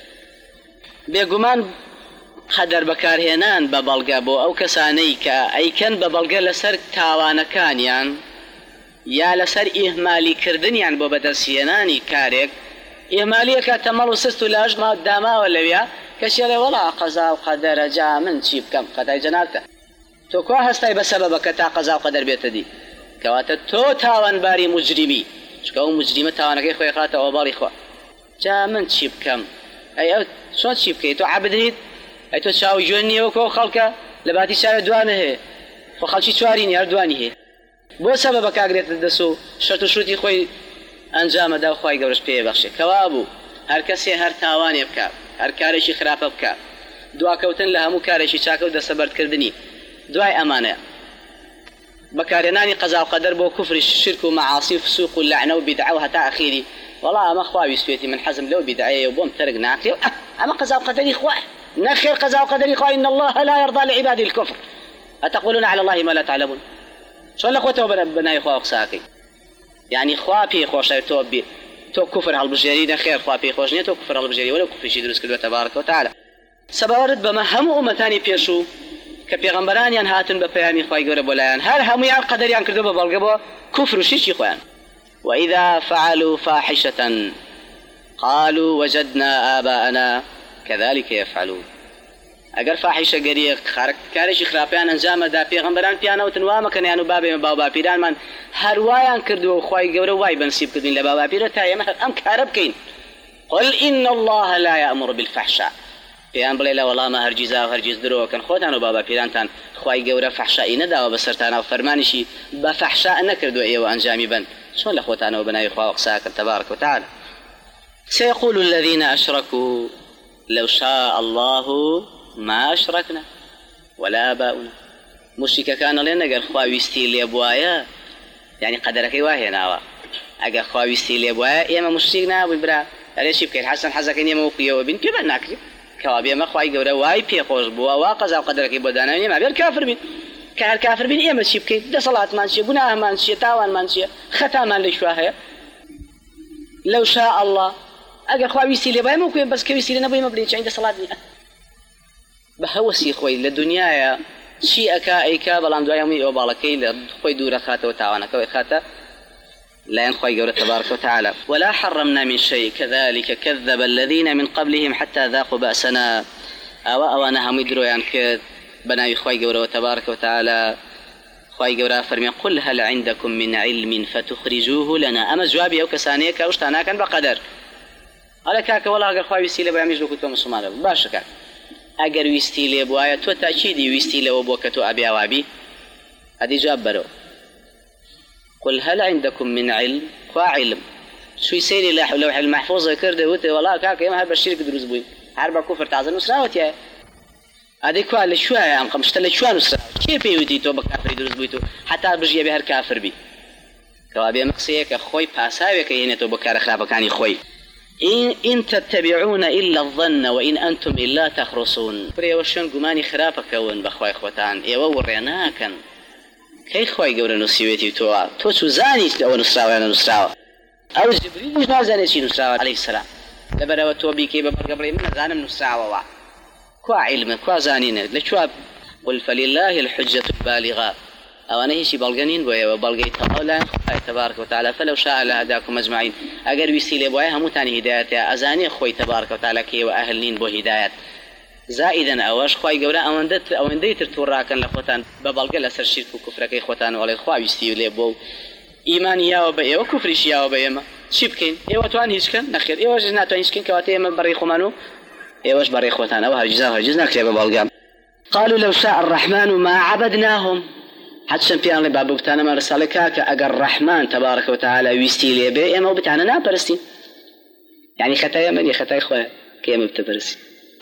بيقومان قدر بكارهنان ببلغ بو أو كساني كا أي كان ببلغ لسر تاوانا كانيان یا لەسەر ئیهمالی کردنیان بۆ بەدەستهێنانی کارێک ئیهمالیەکە تەمەڵ و سست و لاژ داماوە لەوێ کەسێڵێ وەڵا قەزا و قەدەرە جا من چی بکەم قەتای جەنابتە تۆ کوا هەستای بەسەبەبەکە تا قەزا و قەدەر بێتە دی کەواتە تۆ تاوانباری مجریمی چکە ئەو مجریمە تاوانەکەی خۆی خاتەوە باڵی خۆ جا من چی بکەم ئەی ئەو چۆن چی بکەیت تۆ عەبدریت ئەی تۆ چاوی جوێن نییەوە کۆ خەڵکە لە باتی چاوێ دوانە هەیە خۆ خەڵکی چواری نیە دوانی هەیە بۆ سەبەبە کاگرێتە دەست و شەرت و شروتی خۆی ئەنجامەدا و خوای گەورەش پێ بەخشێ کەوا بوو هەر کەسێ هەر تاوانێ بکە هەر کارێکی خراپە بکە دواکەوتن لە هەموو کارێکی چاکە و دەسەبەردکردنی دوای ئەمانەیە بەکارهێنانی قەزا و قەدەر بۆ کوفری شرک و مەعاسی و فسوق و لەعنە و بیدعە و هەتا ئەخیری وەڵا ئەمە خوا ویستێتی من حەزم لەو بیدعەیە و بۆم تەرک ناکرێ ئەمە قەزا و قەدەری خوای نەخێر قەزا و قەدەری خوای إن الله لا يرضى لعباده الكفر أتقولون على الله ما لا تعلمون شۆن لە خۆتەوە بەناوی خوا قساکەی یعنی خوا پێی خۆشە تۆ کوفر هەڵبژێری نەخێر خوا پێی خۆش نییە تۆ کوفر هەڵبژێری وەلو کوفریشی دروست کردووە تەبارەکە و تەعالە سەباوەرت بەمە هەموو ئومەتانی پێشوو کە پێغەمبەرانیان هاتن بە پەیامی خوای گەورە بۆ لایەن هەر هەموویان قەدەریان کردو بە بەڵگە بۆ کوفر و شیرکی خۆیان وإذا فعلوا فاحشة قالوا وجدنا آباءنا كذلك يفعلون ئەگەر فاحیشە گەریە کارێکی خراپیان ئەنجامەدا پێغەمبەران پیانەوتن وا مەکەنیان و بابێمە باوباپیرانمان هەروایان کردووە و خوای گەورە وای بەنسیب کردین لە باوباپیرە تا ئێمە ئەم کارە بکەین قل إن الله لا يأمر بالفحشاء پێیان بڵێ لە وەڵامە هەرگیزا و هەرگیز درۆکەن خۆتان و باوباپیرانتان خوای گەورە فەحشایی نەداوە بەسەرتانە و فەرمانیشی بە فەحشا نەکردووە ئێوە ئەنجامی بن چۆن لە خۆتانەوە بەناوی خوا قساکەن تەبارەک و تەعالە سيقول الذين أشركوا لو شاء الله ما أشركنا ولا آباؤنا مشركة كان لنا قال خواويستي ليبوايا يعني قدرك واهي ناوا أقا خواويستي ليبوايا يا ما مشركنا وبرا ليش يبكي الحسن حزكين يا موقيا وبين كيف ناكل كوابي ما خواي قورا واي بي خوش بوا واقزا قدرك بدانا يا ما بير كافر بين كهر كافر بين يا ما يبكي ده صلاة مانشي جناه مانشي تاوان مانشي ختاما لشواها لو شاء الله أقا خواويستي ليبوايا ممكن بس كويستي لنا بي مبليش عند صلاة بەهەوەسی خۆی لە دنیاە چی ئەکا ئەیکا بەڵام دوایەمی ئەو باڵەکەی لە خۆی دوورە خاتەوە تاوانەکەی خاتە لایەن خۆی گەورە تبارك وتعالى ولا حرمنا من شيء كذلك كذب الذين من قبلهم حتى ذاقوا بأسنا أوانا هم يدرويان كذ بناوي خۆی گەورە تبارك وتعالى خۆی گەورە فەرمی قل هل عندكم من علم فتخرجوه لنا أما جوابي أو كسانية كأوشتانا كان بقدر على كاك والله أقر خواهي ويستي لبا يمجلو كتو مسلمان باش كاك أقر ويستي لبوايا تو تأكيدي ويستي لبوكتو أبي أوابي هذه جواب برو قل هل عندكم من علم علم شو يسيري لوح المحفوظ كرده وتي والله كاك يوم هرب الشرك دروز بوي هرب كفر تعزل نسراوت يا هذه كوال شو يا عم قمشتله شو نسرا كيف يودي تو بكافر دروز بويتو حتى بجي بهر كافر بي كوابي مقصيك خوي باساوي كينه تو بكار خراب كاني خوي إن تتبعون إلا الظن وإن أنتم إلا تخرصون بري وشون قماني خرابك كون بخواي خوتان إيوه وريناكن كي خواي قولا نسيويتي تو شو زاني أو نسراوي أنا نسراوي أو جبريل مش نازاني شي نسراوي عليه السلام لبرا وتوبي كي ببر قبري من زانم نسراوي كوا علم كوا زانين لشواب قل فلله الحجة البالغة أو أنا هيشي بلغنين بويا وبلغي تقولا تبارك وتعالى فلو شاء لهداكم أجمعين أجر ويسيلي بويا هموتاني هداية أزاني خوي تبارك وتعالى كي وأهلين بو هدايات زائدا أواش خوي قولا أو انديتر توراكن لخوتان ببلغ لسر شرك وكفرك خوتان ولي خوي ويسيلي بو إيماني يا وبيا وكفرش يا وبيا شبكين إيوة توان هيشكن نخير إيوة جزنا توان هيشكن كواتي من بريخو منو إيوة بريخ خوتان أو هرجزنا كتاب ببلغ قالوا لو شاء الرحمن ما عبدناهم حتى بيان لباب بتاعنا ما رسالك أجر الرحمن تبارك وتعالى ويستي لي بي ما بتاعنا نابرستين يعني خطايا من خطايا خويا كيما بتبرسي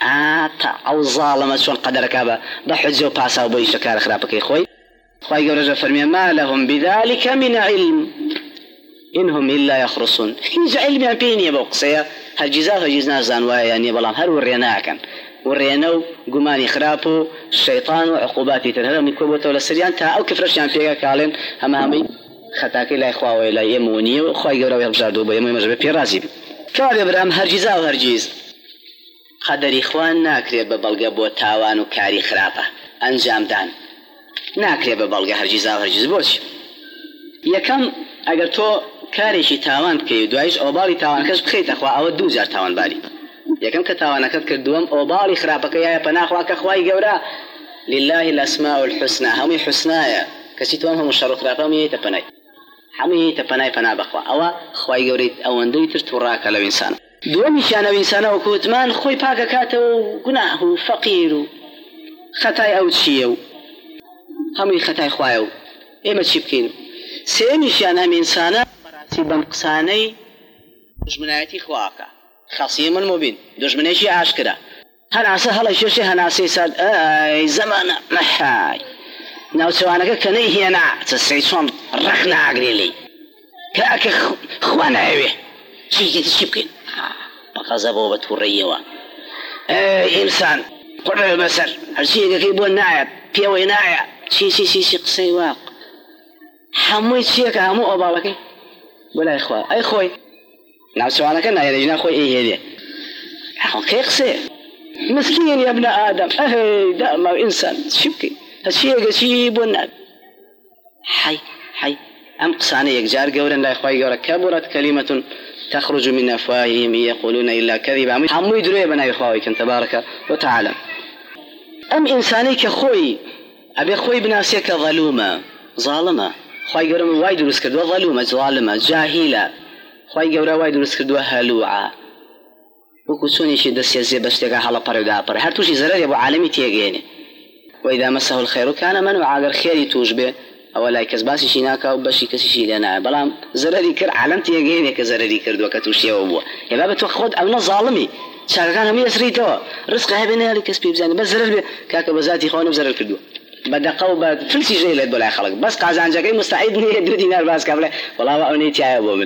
أو ظالمة شلون قدرك هذا بحجة وباسا وبي شكار خرابك يا خوي خوي جورج فرمي ما لهم بذلك من علم إنهم إلا يخرصون هيج علم يعني بيني بوقسيا هالجزاء هالجزنا زانوايا يعني بلام هل وريناكن ورينو قماني خرابو الشيطان وعقوباتي تنهلهم يكوبوتو للسريان تا أو كفرش يعني فيها كالين همامي خطاكي لا إخوة ولا يموني وخواهي قولوا يرجعوا بيمو يمجبه في رازي كوالي برام هرجيزا وهرجيز قدر إخوان ناكري ببلغة بو تاوان وكاري خرابة أنجام دان ناكري ببلغة هرجيزا وهرجيز بوش يكم ئەگەر تۆ کارێکی تاوان بکەی دوایش ئۆباڵی تاوانەکەش بخەیتە خوا ئەوە 2000 تاوانباری یەکەم کە تاوانەکەت کردووەم ئۆباڵی خراپەکەیە پەناخوا کە خوای گەورە لله الأسماء الحسنى هەمووی حسنایە کەچی تۆم هەموو شەڕ و خراپە هەمووی پەنای هەمووی پەنای پەنا بەخوا ئەوە خوای گەورەی ئەوەندەی تر تووڕاکە لەو ئینسانە دووەمیشیان ئەو ئینسانە وەکو وتمان خۆی پاکەکاتەوە و گوناح و فەقیر و خەتای ئەو چییە و هەمووی خەتای خوایە و ئێمە چی بکەین سێمیشیان ئەم ئینسانە بەڕاستی بەم قسانەی دژمنایەتی خواکە خەسیم المبین دژمنێکی ئاشکرا هەناسە هەڵی شێشی هەناسەی سەد ئەی زەمانە مەحای ناوچەوانەکە کە نەیهێنا چەسەی چۆن ڕەخ ناگرێ لێی کە ئەکە خوا ناوێ چی بکەین بەقەزەبەوە بە تووڕێیەوە ئینسان قڕێ بەسەر هەرچیەکەی بۆ نایەت پێوەی نایە چی قسەی واق هەمووی چیەکە هەموو ئۆباڵەکەی بۆ لای خوا ئەی خۆی ناوچەوانەکە نایێنە خۆی ئەیهێنێ کەی قسێ مسكين يا ابن آدم أهي دائما إنسان شبكي هالشيء شيء بنات حي أم قصاني يكجار قولا لا إخوائي قولا كبرت كلمة تخرج من أفواههم يقولون إلا كذبا حمو يدروا بنا إخوائي كن تبارك وتعالى أم إنساني كخوي أبي خوي بناسيك ظالمة خوي قولا وايد رسكدوا ظلومة ظالمة جاهلة خوي قولا وايد رسكدوا هلوعة وكسونيشي دسيزي بشتكا حالا بريدا بري هر توشي زراري ابو عالمي تيغيني واذا مسه الخير كان منوعا غير خيري توجبه اولا كسباسي شيناكا وبشي كسي لنا بلام زراري كر عالم تيغيني كزراري كردو كتوشي وبو يا بابا تو خود او ظالمي شاكا كان هم يسريتو رزق هبنا لك كسبي بزاني بس زرار كاكا بزاتي خونه بزرار كردو بدا قوبه فلسي جاي لد بلا خلق بس قازان جاكاي مستعد ني 2 دينار باس قبل والله اونيتي يا ابو من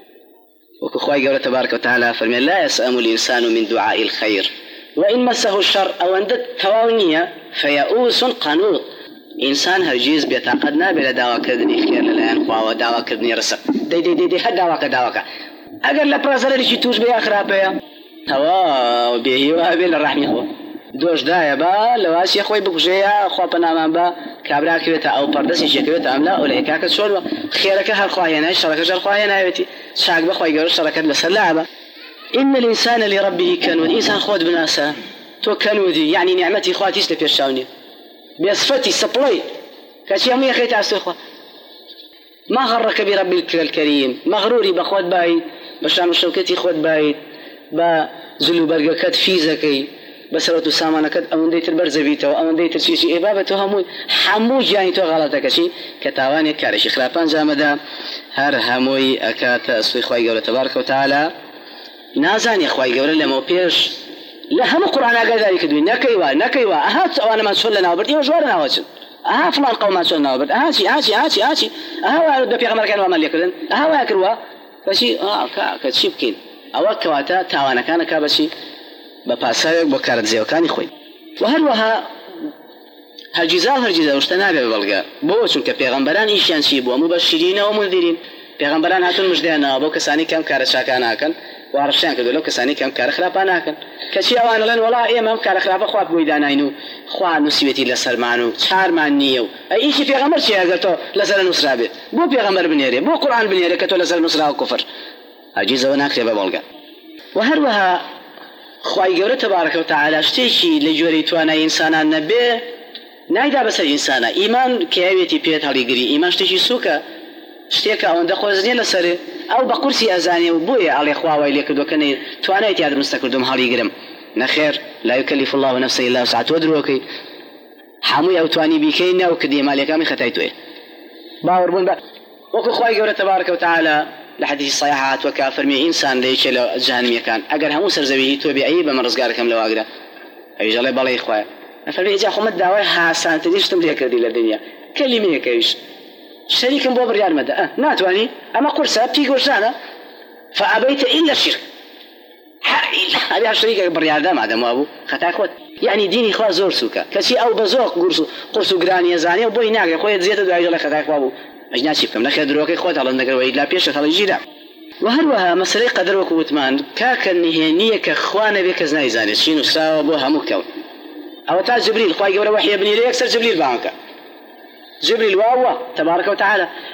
وكخواي قوله تبارك وتعالى فرمي لا يسأم الإنسان من دعاء الخير وإن مسه الشر أو أندت تواونية فيئوس قنوط إنسان هرجيز بيتعقدنا بلا دعوة كردني خير للآن خوا ودعوة كردني رسق دي هد دعوة أقل لبرازر اللي توش بيا خرابيا توا بيه وابل الرحمي خو دوش دايا با لواسي خوي بكجيا خوا بنامان با كابرا كريتا أو پردسي شكريتا أم لا أولئك كتشول خيرك هر خواهينا شركة جر خواهينا يبتي شاك بخواهي قرر شركة لسلعبة إن الإنسان لربه كنود إنسان خود بناسا تو كنودي يعني نعمتي خواتيش لبيرشاوني بيصفتي سبلي كاشي هم يخيت عسوخوا ما غرك بربك الكريم مغروري بخوات بايد بشان وشوكتي خوات بايد بزلو برقكت فيزكي بسرت سامانكت أو ديت البرزبيته أو ديت الشيء إبابته حمو جاني تو غلطك شيء كتاواني كارش خلافان جامدا هر هموي أكات أسوي خواي قولة تبارك وتعالى نازاني خواي قولة لما بيش لا هم القرآن قال ذلك دوين نكيوا أهات أنا ما تقول لنا وبرد يوجورنا وجه أها فلان قوم ما تقول لنا وبرد هاشي أها وارد بيغمر كانوا عمل يكردن أها واكروا فشي كتشيبكين أو كواتا تاوانا كان كابشي بپاسایك بكارت زيوكاني خوي وهروها هرجيزا وشتنابه ببلغا بو چونك پیغمبران ايشان شي بو مبشرين ومنذرين پیغمبران هاتون مجدانا بو كساني كم كار شاكاناكن وعرفشان كدو لو كساني كم كار خراباناكن كشي اوان لن والله امام كار خراب خوات بويداناينو خوا نسيبتي لسرمانو چار مانيو اي ايشي پیغمبر شي اگرتو لسر نصرابه بو پیغمبر بنيري بو قران بنيري كتو لسر نصرا وكفر هرجيزا وناكري ببلغا وهروها خواهي قوله تبارك وتعالى شتيشي لجوري توانا إنسانان نبي نايدا بس الإنسانا إيمان كيويتي بيت هاليقري إيمان شتيشي سوكا شتيكا أو اندخوزني لسري أو بقرسي أزاني وبويا على خواهي ليكدو كني توانا يتياد مستقردهم هاليقرم نخير لا يكلف الله نفسه إلا وسعت ودروكي حاموي أو تواني بيكينا وكدي ماليكامي ختايتوه باور بون وكو خواهي قوله تبارك وتعالى لحديث الصيحات وكافر مي إنسان ليش لو جهنم كان أجر هم سرزبيه تو بعيب من رزقاركم لو أجره أيجا لي بالله إخوة فالبي إجا خمد دعوة حسان تديش تملي كردي للدنيا كلمة كيش شريك بوب ريال مدى ناتواني أما قرصة بتيجي قرصانة فأبيت إلا الشرك أبي الشريك بريال ده معدم أبو خطأ أخوات يعني ديني إخوة زور سوكا كشي أو بزوق قرصو جراني زاني وبوي ناقة أخوة زيادة دعيجا لي خطأ أبو أجناد شيفكم نخير دروكي خوات على النقر وإلا بيش خلي جيدا وهروها مسألة قدر وكوتمان كاك النهانية كخوانة بك زناي زاني شينو ساوا بوها مكون أو تعال جبريل خواهي قبل وحي ابني لي أكثر جبريل بانك جبريل واوا تبارك وتعالى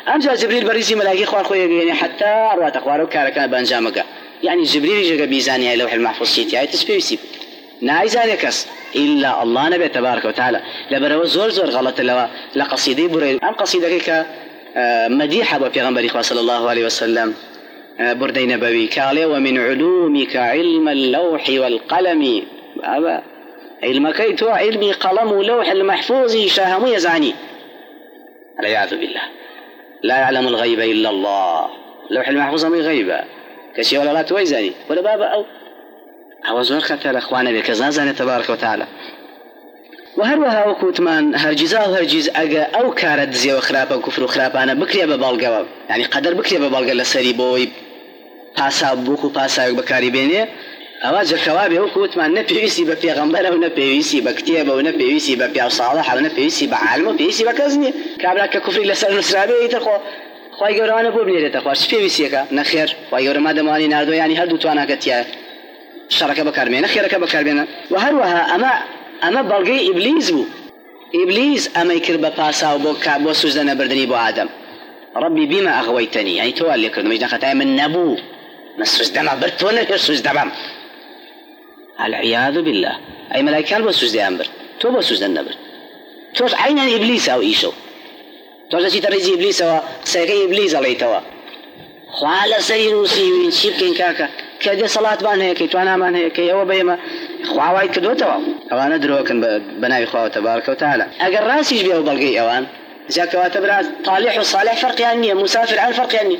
أمجا جبريل بريزي ملاقي خوار خويا يعني حتى أروات أخواره كاركان بانجامك يعني جبريل يجي بيزاني لوح المحفوظ شيتي هاي تسبيسي نايزاني كس إلا الله نبي تبارك وتعالى لبرو زور غلط لقصيدي بري أم قصيدة كا مديحة ببيغمبر صلى الله عليه وسلم بردي نبوي كالي ومن علومك علم اللوح والقلم علمك تو علمي قلم ولوح المحفوظ شاهم يزعني العياذ بالله لا يعلم الغيب إلا الله لوح المحفوظ من غيبة كشي ولا لا تويزاني ولا بابا أو زور خطر أخوانا بكزازاني تبارك وتعالى وهروها وكوتمان هرجزا وهرجز أجا أو كارد زي وخرابة وكفر وخرابة أنا بكري ببالغ يعني قدر بكري ببالغ لسري بوي باسا بوكو باسا بكاري بيني أواجه كوابي وكوتمان نبيسي ببيغمبر ونبيسي بكتيبة ونبيسي ببيع صالح ونبيسي بعلم ونبيسي بكزني كابلا ككفر لسر نسرابي يترخو خواهي قرانا بوبني لتخوار شبيسيكا نخير خواهي قرما دماني ناردو يعني هردو توانا كتيا شركة بكارمينا خيرك بكارمينا وهروها أما بلغي إبليس بو إبليس أما يكرب باسا وبوكا بوسوزنا بردني بو آدم ربي بما أغويتني يعني توالي كردو مجنا خطايا من نبو نسوزدنا برتونا يسوزدنا العياذ بالله أي ملايكان بوسوزدنا برد تو بوسوزدنا برد توش عينا إبليس أو إيشو توش أشي تريزي إبليس أو سيكي إبليس علي توا خوالا سيروسي وينشيب كين كاكا كدي صلاة بان هيك توانا مان هيك يو بيما خواواي كدوتوا أوانا دروكن بناي خواه تبارك وتعالى أجر راسيش بيو بلقي أوان جاك واتبرا طالح وصالح فرق يعني مسافر عن فرق يعني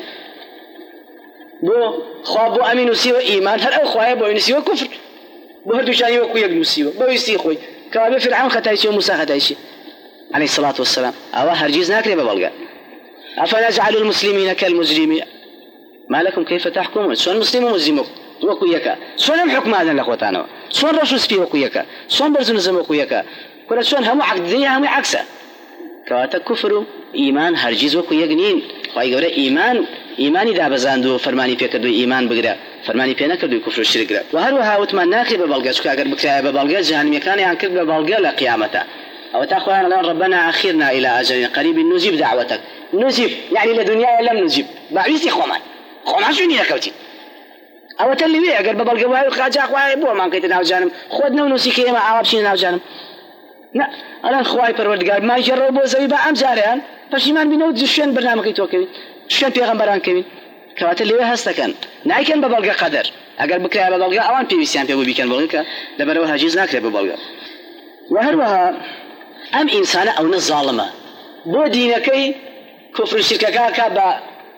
بو خواه بو أمين وسيو إيمان هل أو خواه بو ينسيو كفر بو هردو شاني وكو يقنسيو بو يستيخوي كوابي فرعون ختايشي وموسى ختايشي عليه الصلاة والسلام أوا هرجيز ناكري ببلغا أفنجعل المسلمين كالمجرمين ما لكم كيف تحكمون شون مسلم ومجرم وكويكا شون حكم هذا لخوتانو شون رشوس فيه وكويكا شون برزنزم وكويكا كل شون هم عقد الدنيا هم عكسه كواتا كفر إيمان هرجيز وكويقنين خواهي قوله إيماني دا بزاندو فرماني فيك دو إيمان بقرأ فرماني فينا كردو كفر الشرك قرأ وهروها وتمان ناخي ببالغا شكا أقر بكراء ببالغا جهنم يكاني عن كرد ببالغا لقيامته أو تأخوانا ربنا أخيرنا إلى أجل قريب نجيب دعوتك نجيب يعني لدنيا لم نجيب بعيسي خومان شوني نكوتي أو تلوي أقرب بالقواي وخاجا خواي بو ما كنت ناوجانم خودنا ونسيكي ما عوابشين ناوجانم لا أنا خواي پروردگار ما يجربوا زي با أمجاريان فشيمان بينود شون برنامج يتوكلين شون بيغمبران كمين كواتلوي هستكن نايكن ببالغ قدر أقرب بكرا ببالغ أوان بيسيان بيبو بيكن بالغ دبروها جيز ناكري ببالغ وهروها أم إنسان أو نظالمة بو دينكي كفر الشركة كابا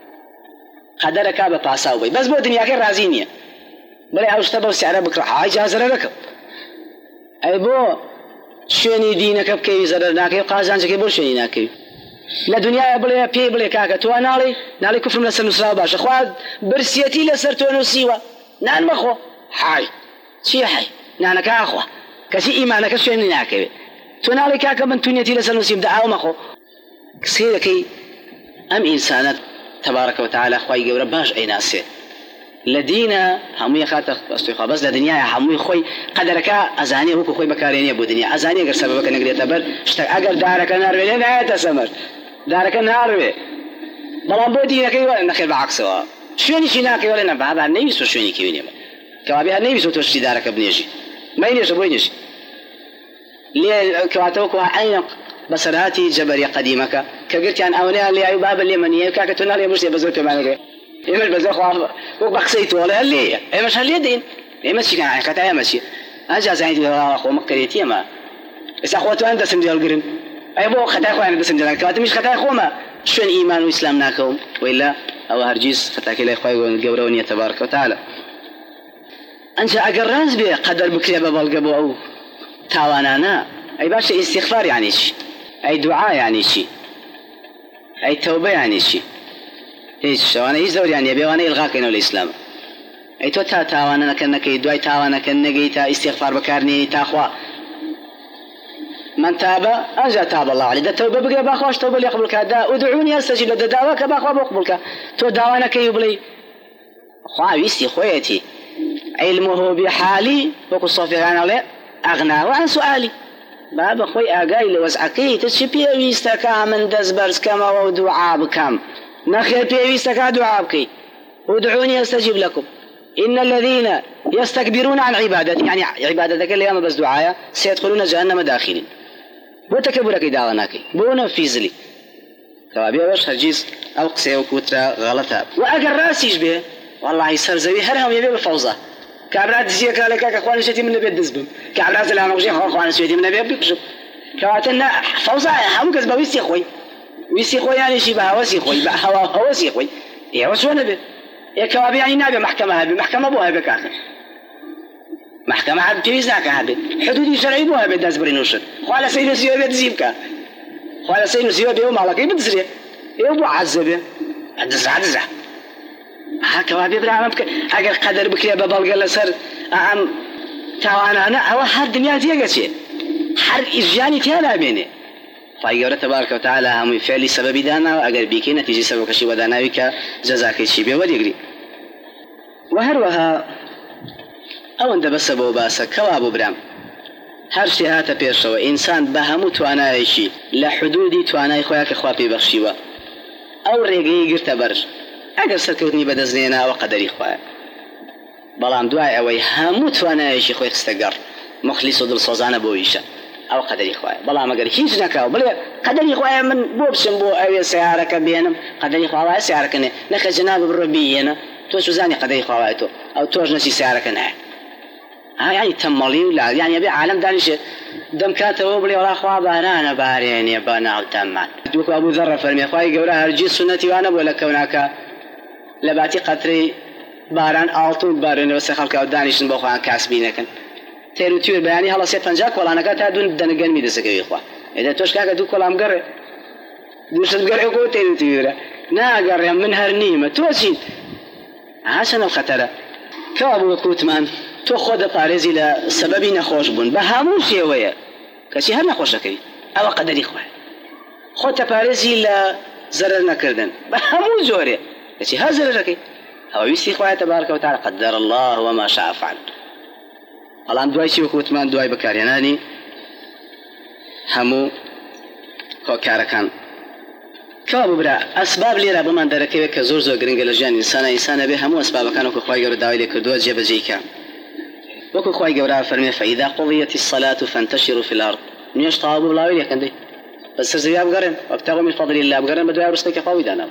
قدرك بپاساو بي بس بو دنيا كي راضي نيه بلي اوشتا بو سعره بكره هاي جازره لك اي بو شوني دينك بكي زرناك قازانك بو شوني ناكي لا دنيا بلي بي بلي كاكا تو نالي كفر من سن سراو باش اخواد برسيتي لسرتو نسيوا نان مخو هاي شي هاي نانك اخو كسي ايمانك شوني ناكي تو نالي كاكا من تنيتي لسن نسيم دعاو مخو كسيركي ام انسانات تبارك وتعالى خوي قبر باش أي ناس لدينا همي خاطر أستيقظ بس لدنيا همي خوي قدرك أزاني هو خوي بكاريني أبو دنيا أزاني أجر سببك نقدر تبر أجر دارك نار ولا لا تسمر دارك نار بلان بودي نكيل ولا نخيل بعكسه شوني شينا كيل ولا نبعد عن نبي شوني كيوني كوابي عن نبي توشي دارك بنيجي ما ينيش بوينيش ليه كواتوك وعين بصراتي جبري قديمك كقلت عن أولياء اللي عباب اليمنية كاكتونا لي مش بزوجته معنا إيمش بزوج وبقسيت ولا اللي إيمش هاليدين إيمش كان عقد إيمش أجاز عندي أخو مكريتي ما بس أخوته عند سندي القرن أيبو خدای خو نه دسم جلال کاتمیش خدای خو ما شون ایمان و اسلام ناکوم وإلا أو هرجيز خداك الله خوي وجبروني تبارك وتعالى أنت أجرز بقدر بكري ببالجبو أو تاوانانا أي باش استغفار يعني شيء أي دعاء يعني شيء أي توبة يعني شيء إيش وأنا يزور يعني أبي وأنا إلغاك إنه الإسلام أي تو تاوانا كأنك دعاء تاوانا كأنك تا استغفار بكارني تاخوا من تاب أنجا تاب الله عليه. ده توبة بقى باخواش توبة اللي يقبلك ده ادعوني أستجيب لك دعوك باخوا بقبلك تو دعوانا كي يبلي خواويستي خويتي علمه بحالي وقل صافي عن الله أغنى عن سؤالي بابا خوي آقاي لوزعكي تشبيه ويستكا من دزبرز كما ودعاء بكم نخير بيستكا دعاء بكي ودعوني أستجيب لكم إن الذين يستكبرون عن عبادتي يعني عبادتك اللي أما بس دعايا سيدخلون جهنم داخلين بو تكبرك داغناكي بو نفيزلي كوابي وش هرجيز أو قسي وكوترا غلطة وأقر راسيش به والله سرزوي هرهم يبي بفوزة كابرات زيك لك أخواني شتي من نبي دزبم كابرات لا مغشي أخواني شتي من نبي بيكشف كواتنا فوزة هم كذب ويسي خوي يعني شي بها وسي خوي هوا وسي خوي يا وش نبي يا كوابي يعني نبي محكمة هبي محكمة بوها بك آخر محكمة عبد تيزناك هبي حدودي شرعي بوها بدزبرين وشد خوالا سينو سيوا بيتزيبك خوالا سينو سيوا بيوم على كي بتزري يوم عذبه عدزع هكذا برا اگر قدر بكري ببلغ لسر ام توانا انا هو هر دنيا تيجي هر اجاني تيلا بيني فايغور تبارك وتعالى هم فعل سبب دانا واگر بيكي نتيجه سبب كشي ودانا بك جزاك شي بي وديغري وهروها او اند بسبب باس كواب برام هر شي هات بيشو انسان بهم توانايشي لحدود تواناي خوياك خوابي بخشيوا او ريغي غرتبر اگر سركوتني بدزنينا وقدري خويا بلام دعاء اوي هم توانايشي خوي استقر مخلص ودل صوزانه بويشه او قدري خويا بلام اگر هيج نكاو بل قدري خويا من بوبسن بو اوي سيارك بينم قدري خويا سيارك نك جناب الربينا تو سوزاني قدري خويا تو او توج نسي سيارك نه يعني تملي ولا يعني ابي عالم دانش دم كاتبوا بلي ولا اخوا بانا بارين بنا وتمات دوك ابو ذر فرمي اخوي قولها ارجي سنتي وانا ولا كوناك لباتي قطري باران الطول بارين وسخلك دانش بخوا كاسبينك تيرو تير بياني هلا سي فنجاك ولا انا كاتا دون دنقن مي دسك يا اخوا اذا توش كاك دوك ولا مقر دوش تقر اكو تيرو تير ناقر من هرنيمه توشي عشان الخطر كابو كوتمان تو خود پارێزی لە سەبەبی نەخۆش بوون بە هەموو شێوەیە کەسی هەر نەخۆشەکەی ئەوە قەدەری خوایە خۆتە پارێزی لە زەرەر نەکردن بە هەموو زۆرێ کەسی هەر زەرەرەکەی ئەوە ویستی خوایە تەبارەکە وتعالە قەدەر الله وما شاء فعل بەڵام دوای چی وەکوتمان دوای بەکارهێنانی هەموو هۆکارەکان کەوا ببرا ئەسباب لێرە بۆمان دەرەکەوێت کە زۆر زۆر گرنگە لە ژیانی ئینسانە بێ هەموو ئەسبابەکان وەکو خوای گەورە داوای لێ کردووە جێبەجێیکە وكو خواهي قورا فرمي فإذا قضيت الصلاة فانتشروا في الأرض نيش طابوا بلاوي لكن بس سرزويا بقرن وابتغوا من فضل الله بقرن بدوا يرسلك قوي دانا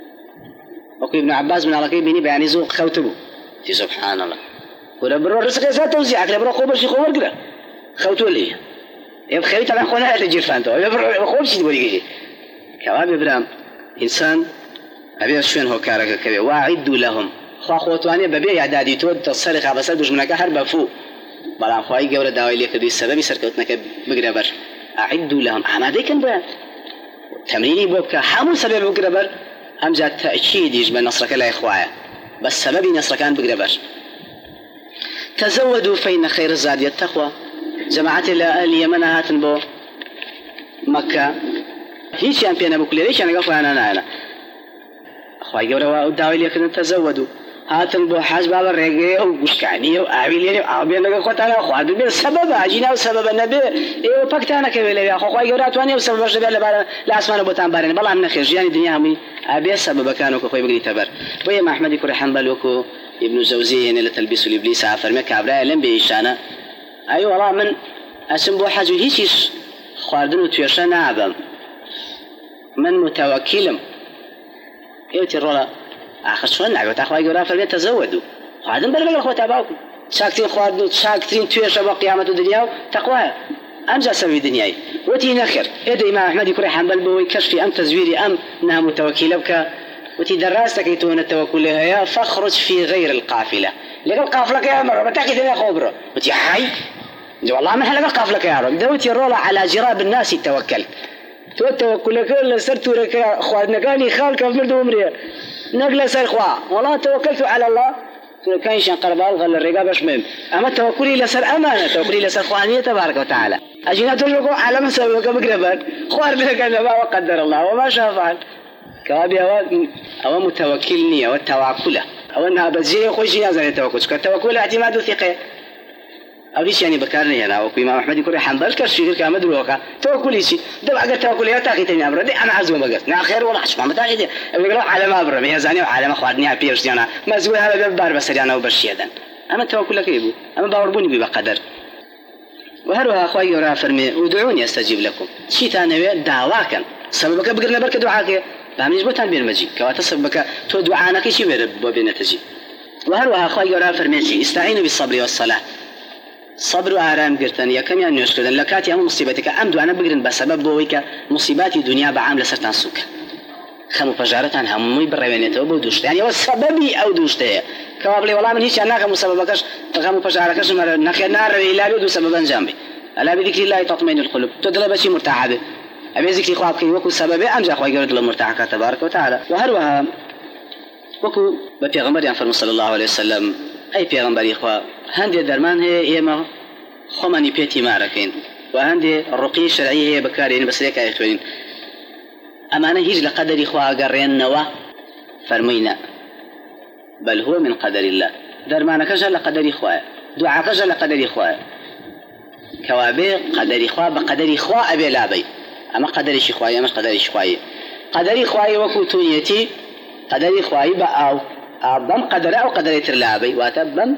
وكو ابن عباس من علاقه بيني بيعني زوق خوتبو في سبحان الله ولا برو رزق ذات توزيعك لبرو خوبر شي خوبر كده خوتو لي يبخي طبعا خونا تجير فانتو يبرو خوب شي تقول يجي كواب ابراهيم انسان ابي شلون هو كارك كبي واعدوا لهم خواخوتواني ببي اعدادي تود تصرخ عبسات دشمنك هرب فو بلان خواهي قبل داوي لك دي السبب سركوتنك بقربر اعدوا لهم عمادي كان بيان تمريني بوك حامل سبب بقربر هم جاء تأكيد يجب نصرك لا إخوايا بس سبب نصرك كان بقربر تزودوا فإن خير الزاد التقوى جماعة اليمن هاتن بو مكة هيش يعني بينا بكل ليش أنا قفوا أنا أخوي قبل داوي لك تزودوا هاتن بو حاج بابا رجعيه وبشكانيه وعبيليه وعبينا قفوا أنا أخوي دبي سبب عجينا وسبب النبي إيه وبكتانا كبير يا أخوي قبل تواني وسبب مش دبي لا أسمع بوتان بارين بالله من خير يعني الدنيا همي أبي سبب كانوا كخوي بقولي تبر ويا مع أحمد يكون حنبل وكو ابن زوزي هنا لتلبيس الإبليس عفر مك عبراء لم بيشانا أيوة والله من اسم بو حاجه هیچیش خواردن و تویشه نعبم من متوکلم ایوتی رولا آخر شون نعبم تاخوای گورا فرمید تزودو خواردن بلغل الخوة تابعوكم شاكتين خواردن شاكتين تویشه با قیامت دنیا تقوى أمجا سوي دنياي وتي نخر إذا إمام أحمد يكون حنبل بوي كشفي أم تزويري أم نها متوكلة بك وتي دراستك يتون التوكل يا فاخرج في غير القافلة لقى القافلة يا مرة بتحكي ثانية خبرة وتي حي والله ما هلقى القافلة يا رب دوتي الرولة على جراب الناس يتوكل تو التوكل كل سرت لك أخواتنا كاني خالك في مرد عمري نقل سر خوا والله توكلت على الله لو كان شان قربال غل الرقاب شمم أما توكلي لسر أمانة توكلي لسر خوانية تبارك وتعالى أجينا تجربوا على مسألة بقربان خوار بك أنا ما وقدر الله وما شاء فعل كابي أو متوكلني أو التوكل أو أنها بزيه خوشي نازل التوكل كالتوكل اعتماد ثقة أو ليش يعني بكارني هنا وكل إمام أحمد يقول حنبل كشيء كامل دروكا توكل شيء ده أقدر توكل يا تاخي تاني أبرد أنا عزوم بقص نا خير ولا حش ما تاخي يقول على ما أبرد هي زاني وعلى ما خوادني أبيرش أنا ما زوي هذا ببار بس أنا وبرشيدا أما توكل لك يبو أما باوربوني بقدر وهروها أخوي ورا فرمي ودعوني أستجيب لكم شيء ثاني دعواكم سببك بقرنا بركة دعاك بعمل جبتان بين مجيء كواتا سببك تو دعانك شيء بيرب بين تجيب وهروها أخوي ورا فرمي استعينوا بالصبر والصلاة صبر وآرام قرتن يا كم يعني يشكرن لكاتي أم مصيبتك أم دعانا بقرن بسبب بويك مصيبات الدنيا بعامل سرطان سوك خمو فجارتان هم يبرئونيته وبودوشت يعني والسببي أو دوشته كوابلي والله من هيش أناك مسببكش تخمو فجاركش مر نخير نار إلا بيدو سببا جنبي ألا بذكر الله تطمئن القلوب تدل بشي مرتعبة أبي ذكر خوابك وكو سببه أنجا خوي قرد المرتعكة تبارك وتعالى وهروها وكو ببيغمبر يعني صلى الله عليه وسلم أي بيغمبر إخوة هندي درمان هي إما خماني بيتي ماركين وهندي الرقية الشرعية هي بكارين بس ليك يا إخوانين أما أنا هيج لقدر إخوة قرين نوا فرمينا بل هو من قدر الله درمانك جل لقدر إخوة دعاك جل لقدر إخوة كوابي قدر إخوة بقدر إخوة أبي لابي أما قدر إخوة مش قدر إخوة قدر إخوة وكوتونيتي قدر إخوة بأو أبم قدر أو قدر يترلابي واتبم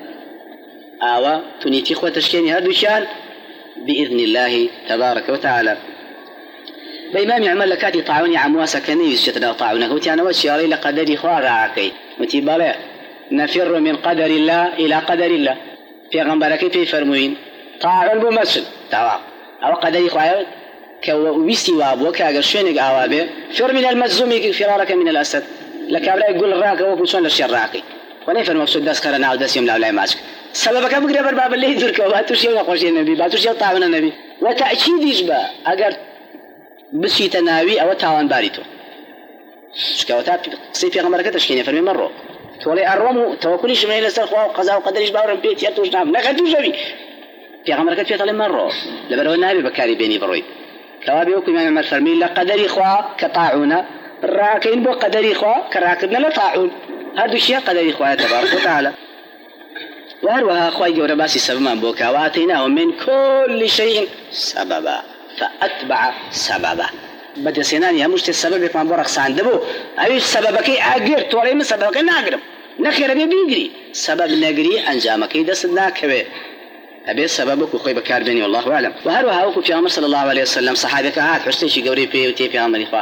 أو تونيتي إخوة تشكيني هردو شان بإذن الله تبارك وتعالى بإمام يعمل لكاتي طاعوني عمواسا كني يسجدنا وطاعونك وتي أنا وشياري لقدر إخوة راعكي وتي بلا نفر من قدر الله إلى قدر الله في غنبركي في فرموين طاعون بمثل تمام أو قدر إخوة كويسي وابوك أجر شينك أوابه فر من المجزوم فرارك من الأسد لك أبلا يقول الراك وكوشون للشيء راقي ونيف المقصود داس كرنا أو داس يملا ولا ماسك سببك أبغى ربر باب اللي يدرك وباتوش يوم نقوش النبي باتوش يوم طاعون النبي وتأكيد يجبا أجر بسي تناوي أو تاوان باريتو شكوتات سيف غمرك تشكيني فرمي مرة تولي أرمو توكلش من السرخوا وقضاء وقدرش باورم بيت يرتوش نعم نخدوش جمي في غمرك في طالب مرة لبرو النبي بكاري بيني بروي كوابي وكم يعني عمر فرمي لقدر إخوة كطاعونا الراكين بو قدر إخوة كراكبنا لا طاعون هذا الشيء قدر إخوة تبارك وتعالى وهروها أخوة جورا باسي سبما بوكا وآتيناهم من كل شيء سببا فأتبع سببا بدأ سيناني هموشت السبب يكون بورك ساندبو أيش سببك أجر توري من سببك ناقرب نخير أبي بيجري سبب نجري أنجامك دست ناكبه أبي سببك وخي بكار بيني والله أعلم وهروها وكو في عمر صلى الله عليه وسلم صحابك هات حشتي جوري بي وتي في عمر إخوة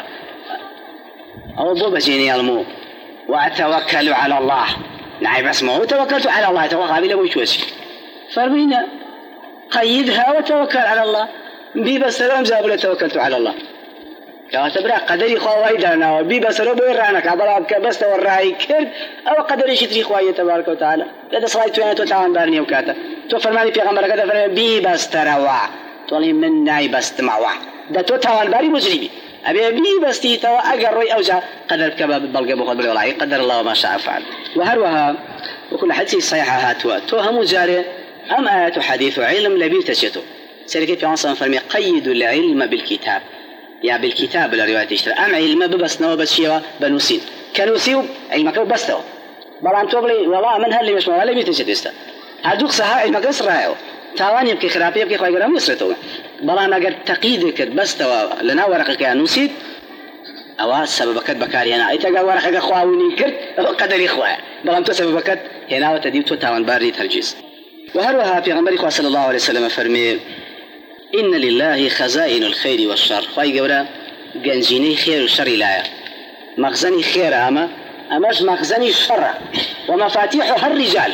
أو ضب جيني المو وأتوكل على الله نعم اسمه توكلت على الله توكل بلا ويشوش فرمينا قيدها وتوكل على الله بيبا سلام زابل توكلت على الله كاتبرا قدري خوايدنا بيبا سلام بيرانك عبرك بس والراي كرد أو قدري شتري خواي تبارك وتعالى لا تصايت وين توتعان بارني وكاتا توفرماني في غمرك هذا فرمي بيبا استروى تولي من ناي بس تمعوا ده توتعان باري مجربي أبي بس تيتا أجر أوجع قدر كباب بلقى بخل بالولاء قدر الله ما شاء فعل وهروها وكل حديث صحيحة هاتوا توهم جاري أم آيات حديث علم لبي تشتو سيركي في عنصر فرمي قيد العلم بالكتاب يا بالكتاب الرواية تشتري أم علم ببسنا وبشيوا بنوسين كنوسيو علمك ببسته بلان توبلي والله من هاللي مش ولا بيتشتو است هادوك سها علمك إسرائيل تاوان يبكي خرابي يبكي خوي قرام يسرتوه بلان أجر تقييدك بسته لنا ورقك نوسيد أو سببك بكاري هنا أي تجا ورقك خواوني كرت قدر إخوة بلان تو سببك هنا وتديو تاوان باري ترجيس وهروها في غمر صلى الله عليه وسلم فرمي إن لله خزائن الخير والشر خوي قورا جنجيني خير والشر لا مخزني خير أماش مخزني الشر ومفاتيحها الرجال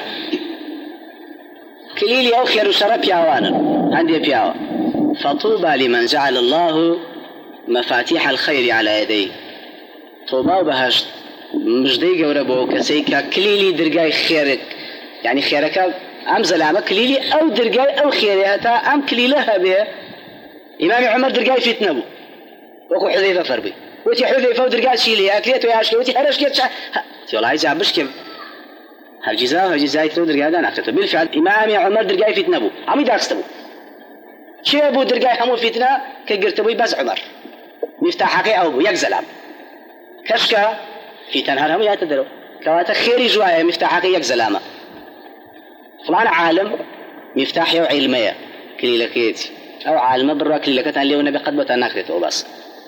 كليلي أو خير والشر بياوانا عندي بياوا فطوبى لمن جعل الله مفاتيح الخير على يديه طوبى وبهشت مجدي قورا بو كسيكا كليلي درقاي خيرك يعني خيرك أم زلامة كليلي أو درقاي أو خيرياتا أم كليلها به إمام عمر درقاي فتنبو وكو حذيفة فربي وتي حذيفة ودرقاي شيلي أكليت وياشكي وتي حرشكيت تقول هاي جابش كم هالجزاء تو درقاي دانا أكتبه بالفعل إمام عمر درقاي فتنبو عمي داكستبو شي أبو درقاي حمو فتنة كقرتبوي بس عمر مفتاحك أو أبو يك زلام كشكا في تنهار هم يتدروا كواتا خيري جوايا مفتاحك يك زلامة فلان عالم مفتاحي وعلمية كليلكيتي أو عالمة برا كليلكتان ليو نبي قد بوتا ناكرته بس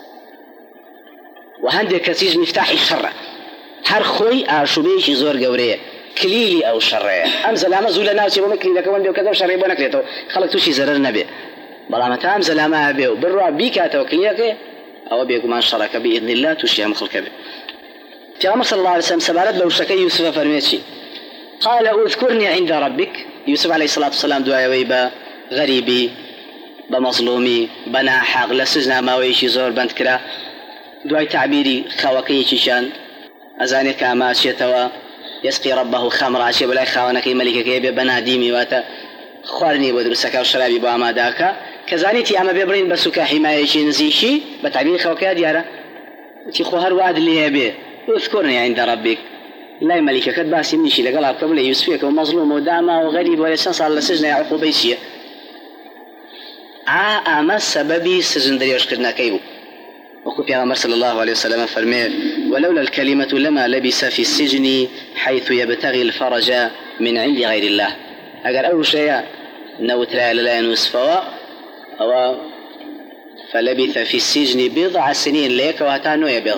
وهندي كسيج مفتاحي شرع هر خوي أشوبيشي زور قورية كليلي أو شرع أمزل أما زول ناوتي بمكلي لك وندي وكذا وشرع بنكرته خلق توشي زرر نبي بلا ما تامزل أما بيو برا بيكاته وكليلك أو بيكو من شرك بإذن الله توشي مخلق به في عمر صلى الله عليه وسلم سبارت لو شكي يوسف فرميتشي قال اذكرني عند ربك يوسف عليه الصلاة والسلام دعاء ويبا غريبي بمظلومي بنا حق لسجنا ما ويشي زور بنتكرا دعاء تعبيري خواكيشي شان أزانيك أماشيتوا يسقي ربه خمر أشياء بلاي خوانا ملكك يبي بنا ديمي واتا خوارني ودرسك وشرابي بأما داكا كزانيتي أما بيبرين بسوكا حمايشي نزيشي بتعبير خواكيا ديارا تيخو هر وعد اللي يبي اذكرني عند ربك لا ملكة كد باسي منشي لقلها قبل يوسفيك ومظلوم ودعمة وغريب ولا سنصار لسجن يعقوب يسير أما سببي سجن دريوش كدنا كيبو وقف يا عمر صلى الله عليه وسلم فرمي ولولا الكلمة لما لبس في السجن حيث يبتغي الفرج من عند غير الله أقل أول شيء نوترى لا ينوسفوا أو فلبث في السجن بضع سنين ليك وهتانو يبضع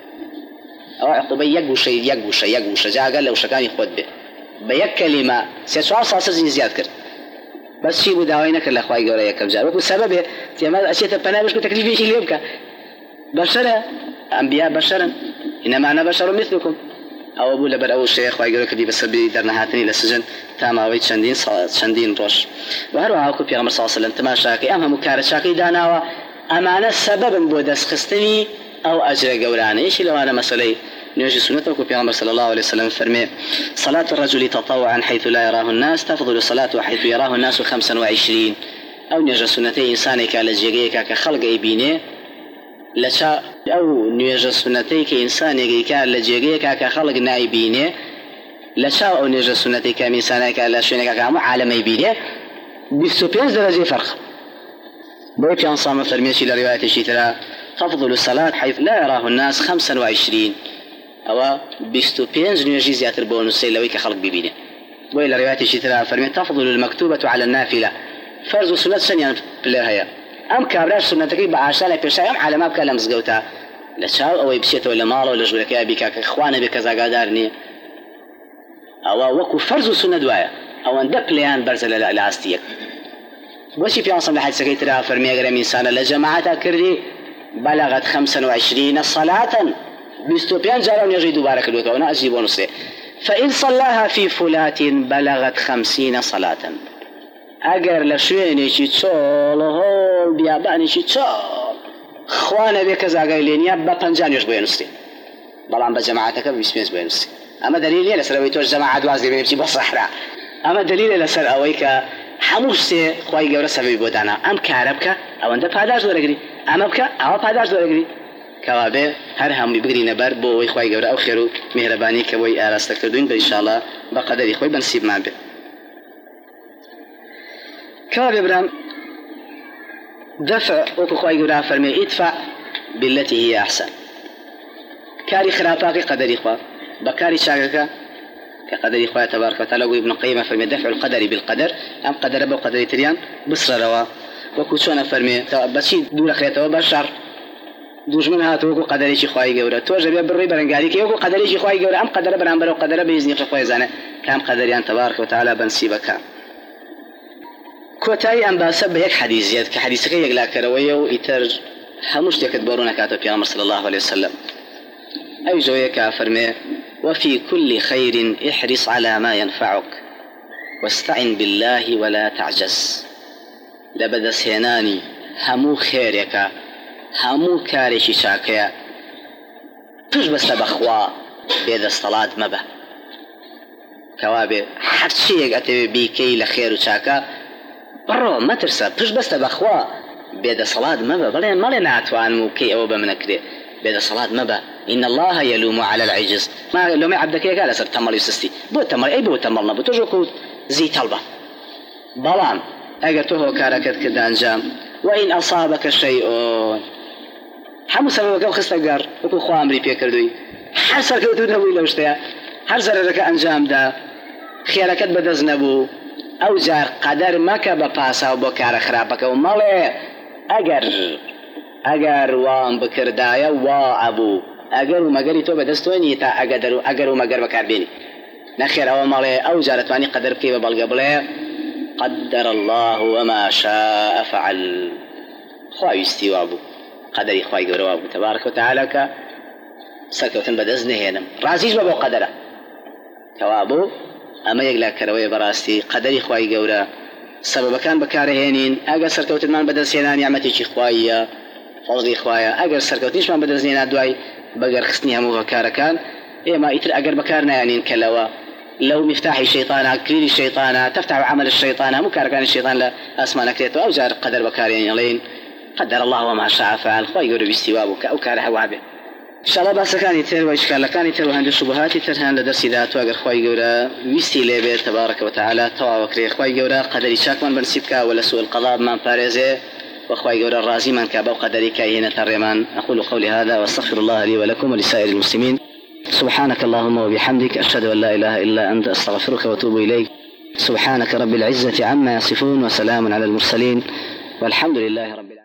أو عقوبة يقوش جاء قال له شكاني خود به بيك كلمة سيسوع صاصة زيادة كر بس شيء بداوينك الأخوة يقول يكم جار وكل سببه تيما أشياء تبنى مش كتكليف شيء ليبك بشرة أنبياء بشرا إنما أنا بشر مثلكم أو أبو لبر أو الشيخ ويقول كذي بس بدرنا هاتني للسجن تاما ويت شندين روش وهروها عقوب يا عمر صلى الله عليه وسلم تماشاكي أما مكارت شاكي دانا أمانة سبب بودس خستني أو أجر قوراني إيش لو أنا مسألة نيجي سنته في عمر صلى الله عليه وسلم فرمي صلاة الرجل تطوعا حيث لا يراه الناس تفضل صلاته حيث يراه الناس 25 أو نيجي سنته إنسانك على جيجيك كخلق إبينه لشا أو نيجي سنته كإنسانك على جيجيك كخلق نايبينه لشا أو نيجي سنته كإنسانك على شينك كعالم إبينه بسوبيان درجة فرق بيت ينصام فرميشي لرواية الشتراء تفضل الصلاة حيث لا يراه الناس 25 أو بستوبينز نيجي زياتر بونسي لوي كخلق ببينه وإلى رواية الشتراء فرمي تفضل المكتوبة على النافلة فرض سنة سنيان بلها أم كابراش سنة تقريبا عشان بيرشاي أم على ما بكلم زجوتها لشاو أو يبسيته ولا ماله ولا جولك يا بيك إخوانه بكذا قادرني أو وكو فرض سنة دوايا أو أن دبليان برزل العاستيك وشي في عصم لحد سكيت راه فرمي أجر من سنة لجماعة كردي بلغت 25 صلاة بستوبيان جارون يجي دوبارك الوقت وأنا أجيب ونصي فإن صلاها في فلات بلغت 50 صلاة أجر لشويني شي تشول هول بياباني شي تشول خوانا بكذا قايلين يبا بنجان يجبو ينصي بلان بجماعتك بسميز بينصي أما دليل لسرويتوش جماعة دوازي بيمشي بالصحراء أما دليل لسر أويك حموشتي خواهي قورة سببي بودانا أم كاربك أو أنت پاداش دورگري أما بك أو پاداش دورگري كوابه هر هم بقري نبر بو خواهي قورة أو خيرو مهرباني كوي آراستك تردوين بإن شاء الله بقدر خوي بنسيب ما به كوابه برام دفع وكو خواهي قورة فرمي ادفع بالتي هي أحسن كاري خراباقي قدري خواه بكاري شاقك كقدر إخوة تبارك وتعالى ابن قيمة فرمي دفع القدر بالقدر أم قدر أبو قدر تريان بصر روا وكوشونا فرمي بس دول خيته وبشر دوش من هاتو وكو قدر شيء خواهي جورا توجه بيا بالري برنجاري كي وكو قدر شيء خواهي جورا أم قدر برنامبر وقدر بيزني خواهي زانه كام قدريان تبارك وتعالى بنسيبك كوتاي أم باسب بيك حديثيات كحديثك يقلا كرويه ويتر همش تكتبرونا كاتب يا صلى الله عليه وسلم أي جويك فرمي وفي كل خير احرص على ما ينفعك واستعن بالله ولا تعجز لبدا سيناني همو خيرك همو كارشي شاكيا توش بس بخوا بيد الصلاة مبه كوابي حد شيء أتبي بيكي لخير وشاكا برو ما ترسى توش بس بخوا بيد الصلاة مبه بلين ما لنا عتوان موكي أو بمنكري بيد الصلاة مبه إن الله يلوم على العجز ما لو ما عبدك يا قال سر تمر يسستي بو تمر أي بو تمرنا بتوجكوا زي طلبة بلان أجته كاركت كدانجام وإن أصابك شيء حمو سببك وخستقر وكل خوام ري بيكردوي حسر كوتو نبوي لوشتيا حسر لك أنجام دا خياركت بدزنبو أو جار قدر مكا بباسا وبكار خرابك ومالي أجر وام بكردايا وابو أجر ومجري تو بدستوني تا أجر ومجر بكار بيني نخير أو مالي أو جارتواني قدر كيف بالقبلة قدر الله وما شاء فعل خواهي استوابو قدري خواهي قروابو تبارك وتعالى سركوتن بدزنه هنا رازيج بابو قدره كوابو أما يقلا كروي براستي قدري خواهي قورا سبب كان بكاره هينين أجر سركوتن من بدزنه نعمتي شي خواهي فضلي خواهي أجر سركوتنش من بدزنه دواي بقر خسنيها مفكارة كان ما يتر أجر بكارنا يعني كلوا لو مفتاح الشيطان كريل الشيطان تفتح عمل الشيطان مكار كان الشيطان لا أسمع نكتته أو جار قدر بكارين يلين قدر الله وما شاء فعل خواهي يقولوا باستوابك أو كاره وعبه إن شاء الله بس كان يتر وإشكال كان يتر وهند الشبهات يترهن لدرس ذات وأجر خواهي يقولوا ويستي لبير تبارك وتعالى تواوكري خواهي يقولوا قدر شاك من بنسيبك ولا سوء القضاء من بارزه وخواهي يقولوا الرازي من كابو قدري كاينة الرمان أقول قولي هذا واستغفر الله لي ولكم ولسائر المسلمين سبحانك اللهم وبحمدك أشهد أن لا إله إلا أنت أستغفرك وأتوب إليك سبحانك رب العزة عما يصفون وسلام على المرسلين والحمد لله رب العالمين.